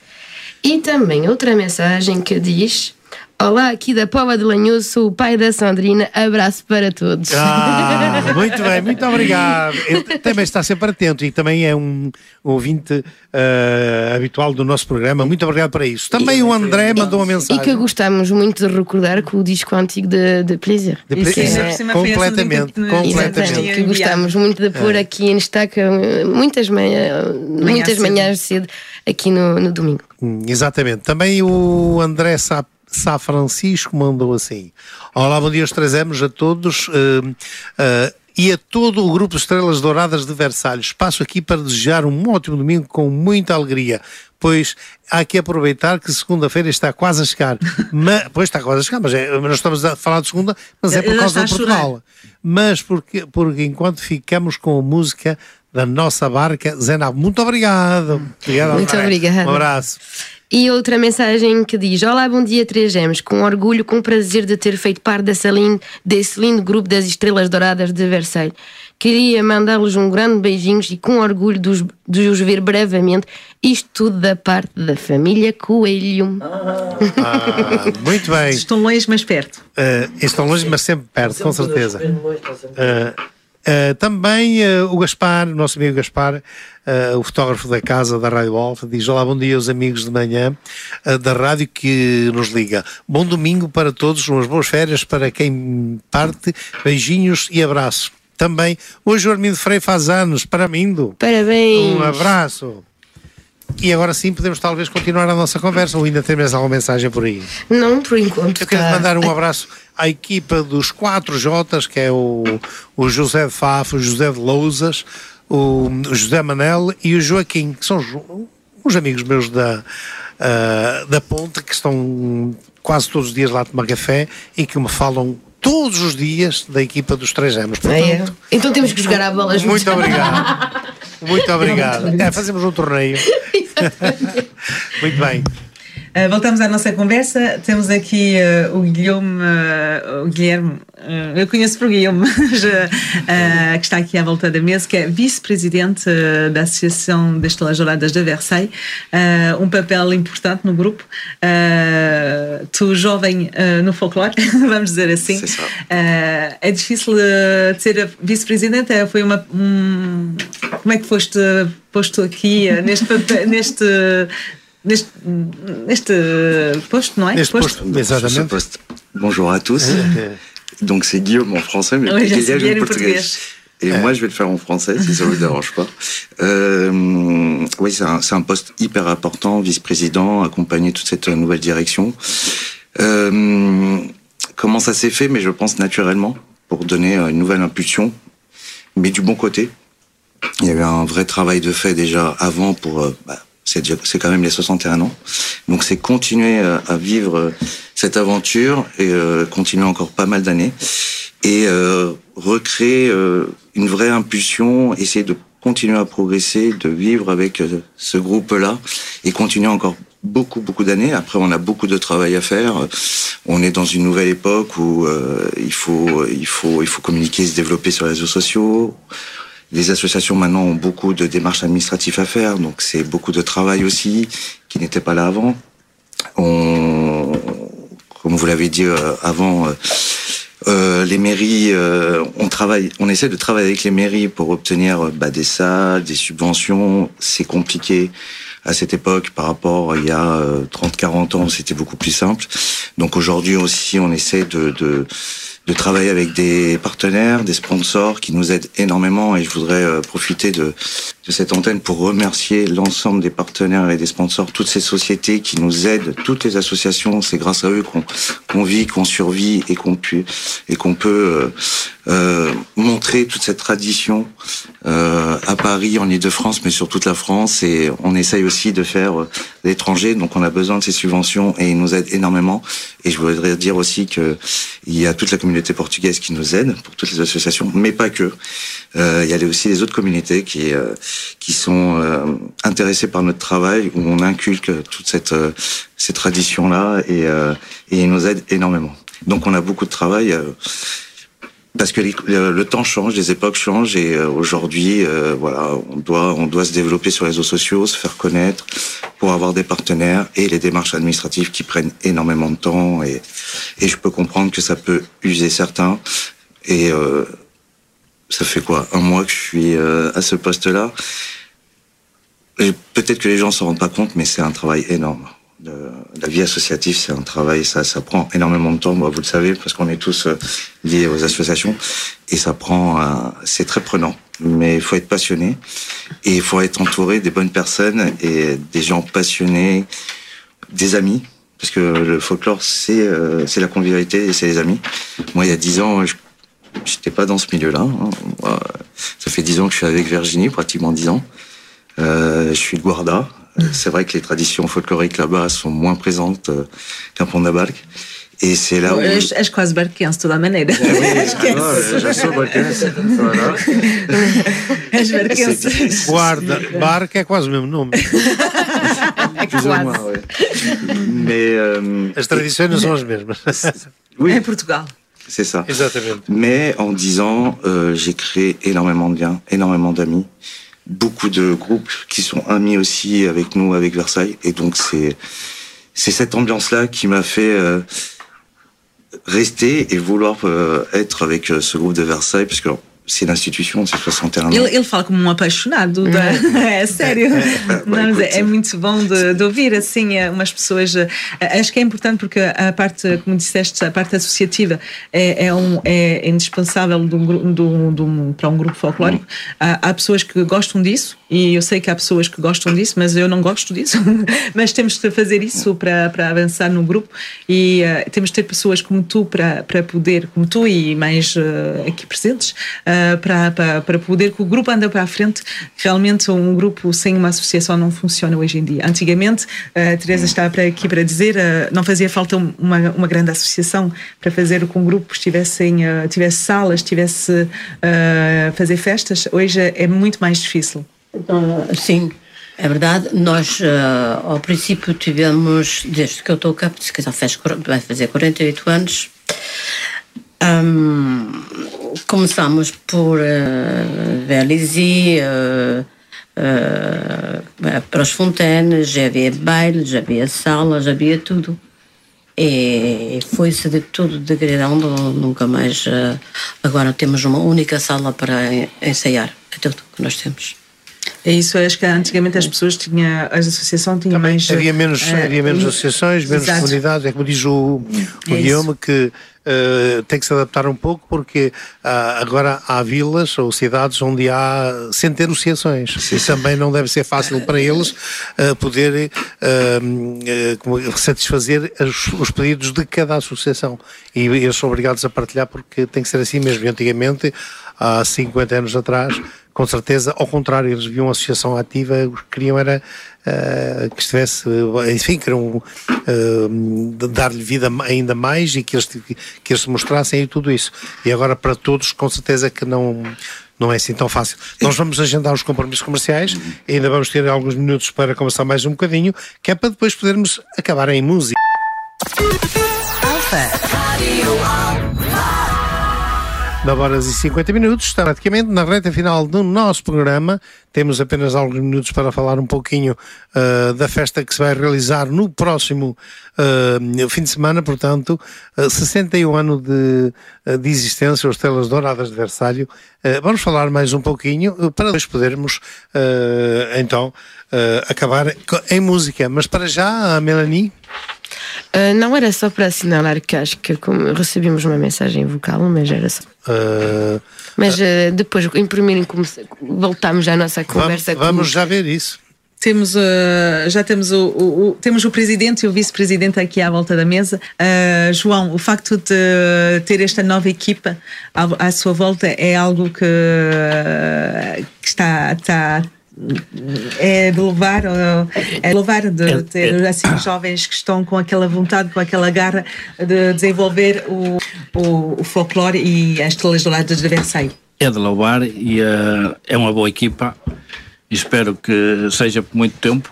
E também outra mensagem que diz: olá, aqui da Póvoa de Lanhoso, sou o pai da Sandrina, abraço para todos. Ah, muito bem, muito obrigado. Ele também está sempre atento e também é um ouvinte uh, habitual do nosso programa. Muito obrigado para isso. Também e, o André mandou uma mensagem. E que gostamos muito de recordar com o disco antigo de, de Plaisir. De Plaisir, é, é, completamente. completamente. Que gostamos muito de pôr é. aqui em destaque muitas, manhã, muitas manhãs cedo aqui no, no domingo. Hum, exatamente. Também o André Sá Sá Francisco mandou assim: olá, bom dia aos três M's, a todos uh, uh, e a todo o grupo Estrelas Douradas de Versalhes. Passo aqui para desejar um ótimo domingo com muita alegria, pois há que aproveitar que segunda-feira está quase a chegar. Mas, pois está quase a chegar, mas é, nós estamos a falar de segunda, mas é por causa de Portugal. Mas porque, porque enquanto ficamos com a música da nossa barca, Zena, muito obrigado. obrigado muito obrigado. Um abraço. E outra mensagem que diz: olá, bom dia três M's, com orgulho, com prazer de ter feito parte dessa lindo, desse lindo grupo das Estrelas Douradas de Versailles. Queria mandar-lhes um grande beijinhos e com orgulho de os, de os ver brevemente, isto tudo da parte da família Coelho. Ah, muito bem. Estão longe, mas perto. Uh, estão longe, mas sempre perto, sempre com certeza. Uh, Uh, também uh, o Gaspar, o nosso amigo Gaspar, uh, o fotógrafo da casa da Rádio Alfa, diz: olá, bom dia aos amigos de manhã uh, da rádio que nos liga. Bom domingo para todos, umas boas férias para quem parte, beijinhos e abraços. Também hoje o Armindo Freire faz anos, paramindo. Parabéns. Um abraço. E agora sim podemos talvez continuar a nossa conversa, ou ainda tem mais alguma mensagem por aí? Não, por enquanto. Eu quero tá. mandar um abraço à equipa dos quatro J's, que é o, o José de Fafo, o José de Lousas, o, o José Manel e o Joaquim, que são uns amigos meus da, uh, da Ponte, que estão quase todos os dias lá a tomar café e que me falam todos os dias da equipa dos três M's. Portanto, é. Então temos que jogar a bola juntos. Muito obrigado. Muito obrigado. É, fazemos um torneio. Muito bem. Uh, voltamos à nossa conversa. Temos aqui uh, o Guilherme, uh, o Guilherme uh, eu conheço por Guilherme, mas, uh, uh, que está aqui à volta da mesa, que é vice-presidente uh, da Associação das Estrelas Douradas de Versailles, uh, um papel importante no grupo. Uh, tu, jovem uh, no folclore, vamos dizer assim. Uh, é difícil uh, de ser a vice-presidente? Foi uma. Um, como é que foste posto aqui uh, neste neste Neste, neste poste, não é? Neste poste, exatamente. Bonjour à tous. Donc c'est Guillaume en français, mais oui, Guilherme em português. Et moi, je vais le faire en français, si ça vous dérange pas. Euh, oui, c'est un, c'est un poste hyper important, vice-président, accompagner toute cette nouvelle direction. Euh, comment ça s'est fait? Mais je pense naturellement, pour donner une nouvelle impulsion, mais du bon côté. Il y avait un vrai travail de fait déjà avant pour... Euh, bah, c'est, déjà, c'est quand même les soixante et un ans. Donc c'est continuer à, à vivre cette aventure et euh, continuer encore pas mal d'années. Et euh, recréer euh, une vraie impulsion, essayer de continuer à progresser, de vivre avec euh, ce groupe-là et continuer encore beaucoup, beaucoup d'années. Après, on a beaucoup de travail à faire. On est dans une nouvelle époque où euh, il faut, il faut, il faut communiquer, se développer sur les réseaux sociaux. Les associations maintenant ont beaucoup de démarches administratives à faire, donc c'est beaucoup de travail aussi qui n'était pas là avant. On, comme vous l'avez dit euh, avant, euh, euh, les mairies, euh, on travaille, on essaie de travailler avec les mairies pour obtenir euh, bah, des salles, des subventions. C'est compliqué à cette époque par rapport il y a euh, trente quarante ans, c'était beaucoup plus simple. Donc aujourd'hui aussi, on essaie de, de de travailler avec des partenaires, des sponsors qui nous aident énormément, et je voudrais euh, profiter de, de cette antenne pour remercier l'ensemble des partenaires et des sponsors, toutes ces sociétés qui nous aident, toutes les associations. C'est grâce à eux qu'on qu'on vit, qu'on survit et qu'on peut et qu'on peut euh, euh, montrer toute cette tradition euh, à Paris, en Île-de-France, mais sur toute la France. Et on essaye aussi de faire euh, l'étranger, donc on a besoin de ces subventions et ils nous aident énormément. Et je voudrais dire aussi que il y a toute la communauté portugaise qui nous aide pour toutes les associations, mais pas que. Euh, il y a aussi les autres communautés qui euh, qui sont euh, intéressées par notre travail, où on inculque toute cette euh, ces traditions là et euh, et ils nous aident énormément. Donc on a beaucoup de travail. Euh, Parce que les, le, le temps change, les époques changent, et euh, aujourd'hui, euh, voilà, on doit, on doit se développer sur les réseaux sociaux, se faire connaître, pour avoir des partenaires, et les démarches administratives qui prennent énormément de temps, et, et je peux comprendre que ça peut user certains. Et euh, ça fait quoi, un mois que je suis euh, à ce poste-là. Et peut-être que les gens s'en rendent pas compte, mais c'est un travail énorme. De, la vie associative, c'est un travail, ça, ça prend énormément de temps. Moi, vous le savez, parce qu'on est tous euh, liés aux associations, et ça prend, euh, c'est très prenant. Mais il faut être passionné, et il faut être entouré des bonnes personnes et des gens passionnés, des amis, parce que le folklore, c'est euh, c'est la convivialité et c'est les amis. Moi, il y a dix ans, je j'étais pas dans ce milieu-là. Hein. Moi, ça fait dix ans que je suis avec Virginie, pratiquement dix ans. Euh, je suis de Guarda. C'est vrai que les traditions folkloriques là-bas sont moins présentes euh, qu'un Pont da Barca. Et c'est là où... És, és quase barquense, de toda a maneira. É, já sou barquense. És barquense. Guarda, barca é quase o mesmo nome. É quase. Mais, euh, As tradições não são as mesmas. Oui. Em Portugal. C'est ça. Exatamente. Mais en dix ans, euh, j'ai créé énormément de liens, énormément d'amis. Beaucoup de groupes qui sont amis aussi avec nous, avec Versailles. Et donc, c'est, c'est cette ambiance-là qui m'a fait euh, rester et vouloir euh, être avec euh, ce groupe de Versailles, parce que c'est l'institution, c'est soixante et un ans. Ele, ele fala como um apaixonado, da, é sério. Não, mas é, é muito bom de, de ouvir assim umas pessoas. Acho que é importante porque a parte, como disseste, a parte associativa é, é, um, é indispensável de um, de um, de um, para um grupo folclórico. Hum. Há, há pessoas que gostam disso, e eu sei que há pessoas que gostam disso, mas eu não gosto disso. Mas temos de fazer isso para, para avançar no grupo, e uh, temos de ter pessoas como tu para, para poder, como tu e mais uh, aqui presentes, uh, Para, para, para poder que o grupo ande para a frente. Realmente um grupo sem uma associação não funciona hoje em dia. Antigamente, a Teresa está para aqui para dizer, não fazia falta uma, uma grande associação para fazer com que um grupo estivesse, tivesse salas, tivesse uh, fazer festas. Hoje é muito mais difícil. Então, sim, é verdade. Nós, uh, ao princípio, tivemos, desde que eu estou cá, se calhar vai fazer quarenta e oito anos, Um, começámos por uh, Vélizy, uh, uh, para os fontaines, já havia bailes, já havia salas, já havia tudo. E foi-se de tudo degradando, nunca mais. Uh, agora temos uma única sala para ensaiar, é tudo que nós temos. É isso, acho que antigamente as pessoas tinham, a associação tinha mais... Havia menos, uh, havia menos associações, menos exato. Comunidades, é como diz o, o é Guilherme, que uh, tem que se adaptar um pouco, porque uh, agora há vilas ou cidades onde há centenas de associações e também não deve ser fácil para eles uh, poder uh, uh, satisfazer os, os pedidos de cada associação, e eles são obrigados a partilhar, porque tem que ser assim mesmo. E antigamente, há cinquenta anos atrás, com certeza, ao contrário, eles viam a associação ativa, o que queriam era uh, que estivesse, enfim, queriam uh, dar-lhe vida ainda mais, e que eles, que eles se mostrassem e tudo isso. E agora, para todos, com certeza que não, não é assim tão fácil. Nós vamos agendar os compromissos comerciais, e ainda vamos ter alguns minutos para conversar mais um bocadinho, que é para depois podermos acabar em música. nove horas e cinquenta minutos, está praticamente na reta final do nosso programa. Temos apenas alguns minutos para falar um pouquinho uh, da festa que se vai realizar no próximo uh, fim de semana, portanto, uh, sessenta e um anos de, uh, de existência, os Estrelas Douradas de Versalhes. Uh, vamos falar mais um pouquinho uh, para depois podermos, uh, então, uh, acabar em música. Mas para já, a Melanie... Uh, não era só para assinalar que acho que como recebemos uma mensagem vocal, mas era só. Uh, mas uh, depois imprimirem, voltamos à nossa conversa. Vamos, vamos já ver isso. Temos, uh, já temos o, o, o, temos o presidente e o vice-presidente aqui à volta da mesa. Uh, João, o facto de ter esta nova equipa à, à sua volta é algo que, que está... está é de louvar, é de louvar de ter assim jovens que estão com aquela vontade, com aquela garra de desenvolver o, o, o folclore e as Estrelas Douradas de Versailles. É de louvar, e uh, é uma boa equipa, e espero que seja por muito tempo,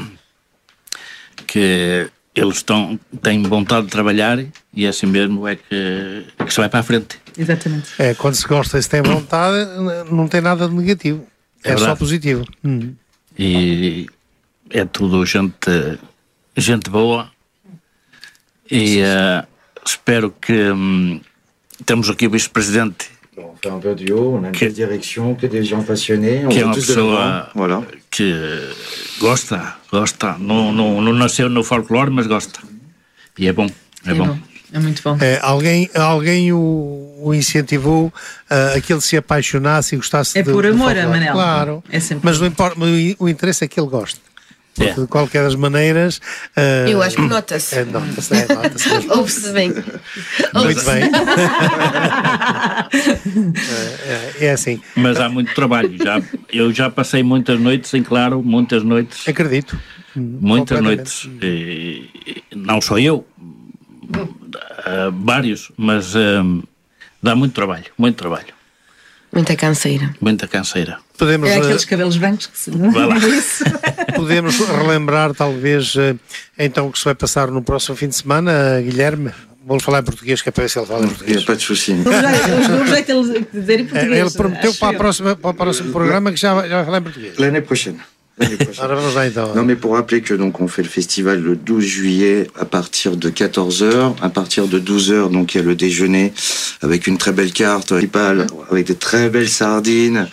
que eles estão, têm vontade de trabalhar, e assim mesmo é que, que se vai para a frente. Exatamente. É, quando se gosta e se tem vontade, não tem nada de negativo. É, é só positivo. Hum. E é tudo gente, gente boa. E uh, espero que um, temos aqui o vice-presidente. On fait un peu de haut, on a une belle direction, que des gens passionnés, on que é uma tous de pessoa voilà. que gosta, gosta. Não, não, não nasceu no folclore, mas gosta. E é bom, é, é bom. bom. É muito bom. É, alguém alguém o, o incentivou uh, a que ele se apaixonasse e gostasse é de, por amor, de Manel. Claro. É sempre mas o, importa, o, o interesse é que ele goste. Porque, é. de qualquer das maneiras... Uh, Eu acho que nota-se. É, nota-se, é, nota-se. Ouve-se bem. Muito bem. é, é assim. Mas há muito trabalho. Já, eu já passei muitas noites em Claro, muitas noites. Acredito. Muitas noites. E, não só eu. Uh, vários, mas uh, dá muito trabalho, muito trabalho. Muita canseira. Muita canseira. Podemos, é aqueles cabelos brancos que se... Podemos relembrar, talvez, uh, então, o que se vai passar no próximo fim de semana, Guilherme? Vou falar em português, que é para ver se ele fala em português. Pas de souci. Os vai ter que dizer em português. Ele prometeu para, a próxima, para o próximo programa que já, já vai falar em português. L'année prochaine. Non mais pour rappeler que donc on fait le festival le douze juillet à partir de quatorze heures, à partir de douze heures donc il y a le déjeuner avec une très belle carte principale avec des très belles sardines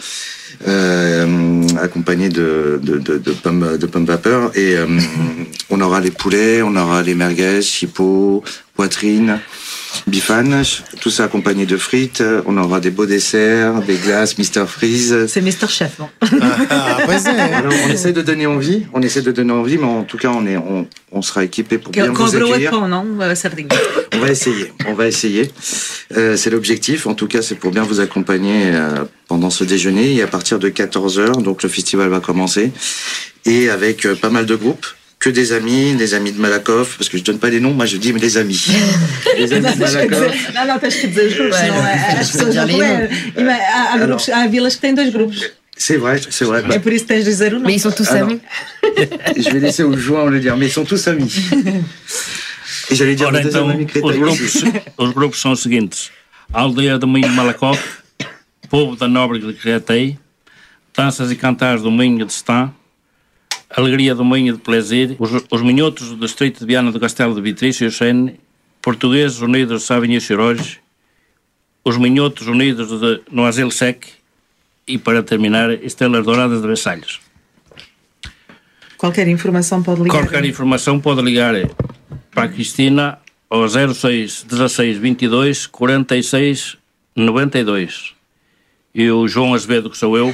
euh, accompagnées de de de, de pommes de pommes vapeur et euh, on aura les poulets, on aura les merguez, chipot, poitrine, bifane, tout ça accompagné de frites. On aura des beaux desserts, des glaces, Mister Freeze. C'est Mister Chef, bon. Ah, pois é. Alors, on essaie de donner envie, on essaie de donner envie, mais en tout cas, on est, on, on sera équipé pour bien vous accueillir. Pão, non, sardinha. On va essayer, on va essayer. Euh, c'est l'objectif. En tout cas, c'est pour bien vous accompagner euh, pendant ce déjeuner. Et à partir de quatorze heures, donc le festival va commencer, et avec euh, pas mal de groupes. Que des amis, des amis de Malakoff, parce que je donne pas les noms, moi je dis mais des amis. Des amis de Malakoff. Não, não, tens que dizer os grupos, senão as pessoas não vão. Há, grupos, há vilas que têm dois grupos. C'est vrai, c'est vrai. É por isso que tens de dizer o nome. Mais ils sont tous Alors, amis. Je vais laisser au João le dire, mais ils sont tous amis. Et j'allais dire Ora, le então, ami os grupos, os grupos são os seguintes: Aldeia do Minho de Malakoff, Povo da Nóbrega de Créteil, Danças e Cantares do Minho de Stá, Alegria do Minho de Plezir, os, os Minhotos do Distrito de Viana do Castelo de Vitrice e Oxene, Portugueses Unidos de Savigny e Chirolles, os Minhotos Unidos de Noisy-le-Sec e, para terminar, Estrelas Douradas de Versalhes. Qualquer informação pode ligar. Qualquer informação pode ligar para a Cristina ao zero seis dezasseis vinte e dois quarenta e seis noventa e dois. E o João Azevedo, que sou eu,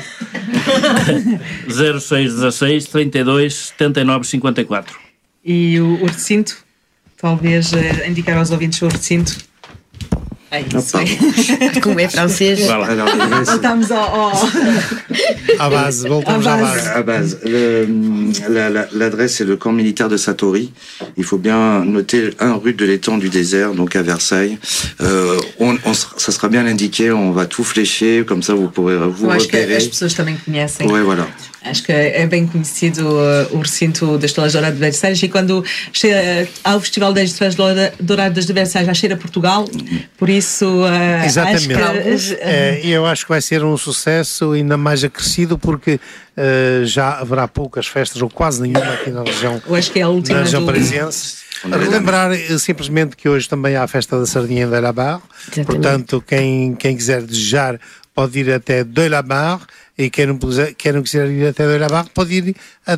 zero seis dezasseis trinta e dois setenta e nove cinquenta e quatro. E o, o recinto? Talvez uh, indicar aos ouvintes o recinto. É isso. Como é francês. Voltamos ao, ao... à base. Voltamos à base. À base. Le, la, la, l'adresse c'est le camp militaire de Satory. Il faut bien noter un rue de l'étang du désert, donc à Versailles. Euh, on, on, ça sera bien indiqué, on va tout flécher, comme ça vous pourrez vous Eu acho repérer. que as pessoas também conhecem. Ouais, voilà. Acho que é bem conhecido uh, o recinto das Estrelas Douradas de Versalhes, e quando chega ao Festival das Estrelas Douradas de Versalhes já cheira Portugal, por isso uh, exatamente. Acho que, uh, é, eu acho que vai ser um sucesso ainda mais acrescido, porque uh, já haverá poucas festas, ou quase nenhuma aqui na região, eu acho que é a última na região do... parisiense. Relembrar simplesmente que hoje também há a festa da sardinha em Delabar, portanto quem, quem quiser desejar pode ir até Delabar, e quem não, puser, quem não quiser ir até Delabar pode ir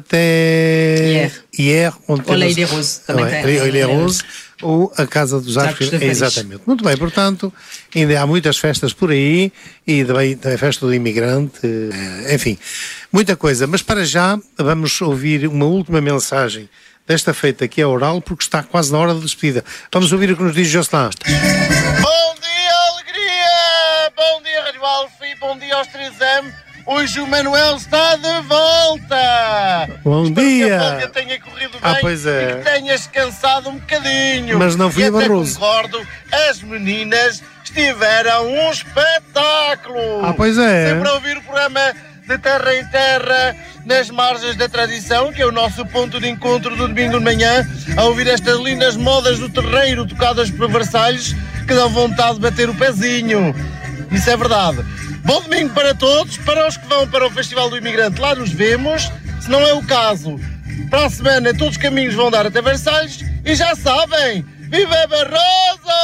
até Hier, onde ou Leile Rose também é, tem. Leile Rose, ou a Casa dos Arcos. Exatamente. Muito bem, portanto, ainda há muitas festas por aí, e também a festa do imigrante, enfim, muita coisa. Mas para já vamos ouvir uma última mensagem desta feita aqui a oral, porque está quase na hora de despedida. Vamos ouvir o que nos diz Jocelyn. Bom dia, alegria! Bom dia, Rádio Alfa, e bom dia aos três M. Hoje o Manuel está de volta! Bom Espero dia! que a folga tenha corrido bem, ah, pois é. e que tenhas descansado um bocadinho. Mas não fui e a Barroso. concordo, as meninas estiveram um espetáculo! Ah, pois é. Sempre a ouvir o programa de Terra em Terra, nas margens da tradição, que é o nosso ponto de encontro do domingo de manhã, a ouvir estas lindas modas do terreiro tocadas por Versalhes, que dão vontade de bater o pezinho. Isso é verdade. Bom domingo para todos, para os que vão para o Festival do Imigrante, lá nos vemos. Se não é o caso, para a semana todos os caminhos vão dar até Versalhes, e já sabem, viva Barroso!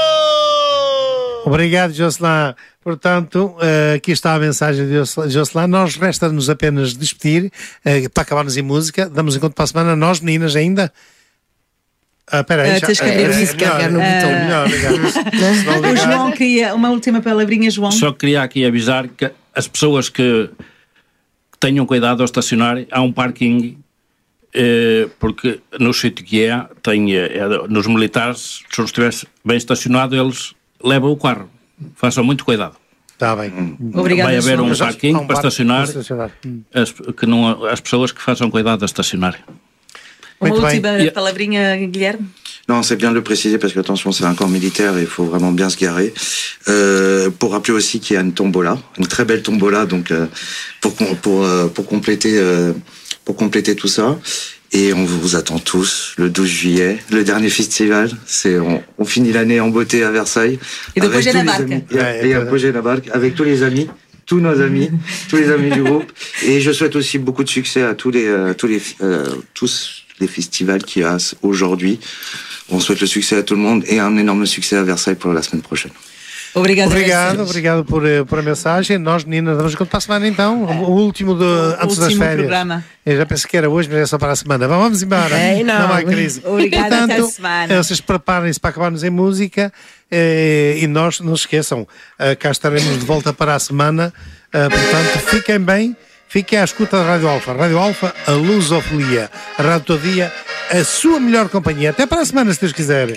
Obrigado, Jocelyn. Portanto, uh, aqui está a mensagem de Jocelyn. Nós resta-nos apenas despedir, uh, para acabarmos em música. Damos encontro para a semana. Nós, meninas, ainda... Ah, peraí, uh, tens que abrir uh, isso, carregar no botão. Melhor, melhor. O João queria uma última palavrinha, João. Só queria aqui avisar que as pessoas que tenham cuidado ao estacionar, há um parking, eh, porque no sítio que é, tem, é, nos militares, se não estiver bem estacionado, eles levam o carro. Façam muito cuidado. Está bem. Obrigado, vai haver João. um parking um para estacionar, para estacionar. As, que não, as pessoas que façam cuidado a estacionar. Une ultime palavrinha, Guilherme? Non, c'est bien de le préciser parce que, attention, c'est un camp militaire et il faut vraiment bien se garer. Euh, pour rappeler aussi qu'il y a une tombola, une très belle tombola, donc euh, pour, pour, euh, pour, compléter, euh, pour compléter tout ça. Et on vous attend tous le douze juillet, le dernier festival. C'est, on, on finit l'année en beauté à Versailles. Et de Pogé la barque. Et à Pogé la barque, avec tous les amis. Tous nos amis, tous les amis du groupe. Et je souhaite aussi beaucoup de succès à tous les, euh, tous les, euh, tous les festivals qu'il y a aujourd'hui. On souhaite le succès à tout le monde et un énorme succès à Versailles pour la semaine prochaine. Obrigado, obrigado, obrigado por, por a mensagem. Nós, meninas, vamos contar para a semana então. O último de, o antes último das férias. Programa. Eu já pensei que era hoje, mas é só para a semana. Vamos embora. É, não. não há crise. Obrigada, Portanto, até a semana. Vocês preparem-se para acabarmos em música, eh, e nós, não se esqueçam, eh, cá estaremos de volta para a semana. Eh, portanto, fiquem bem. Fiquem à escuta da Rádio Alfa. Rádio Alfa, a lusofonia. A Rádio Todo Dia, a sua melhor companhia. Até para a semana, se Deus quiser.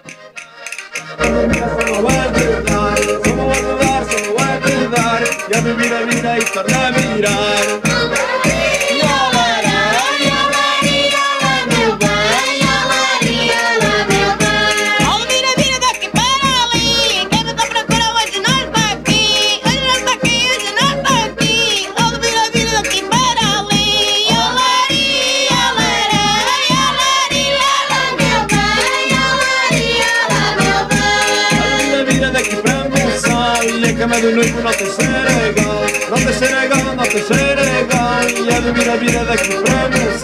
Do noivo não tem Senegal, não tem Senegal, não tem Senegal. E a bebida vira daqui para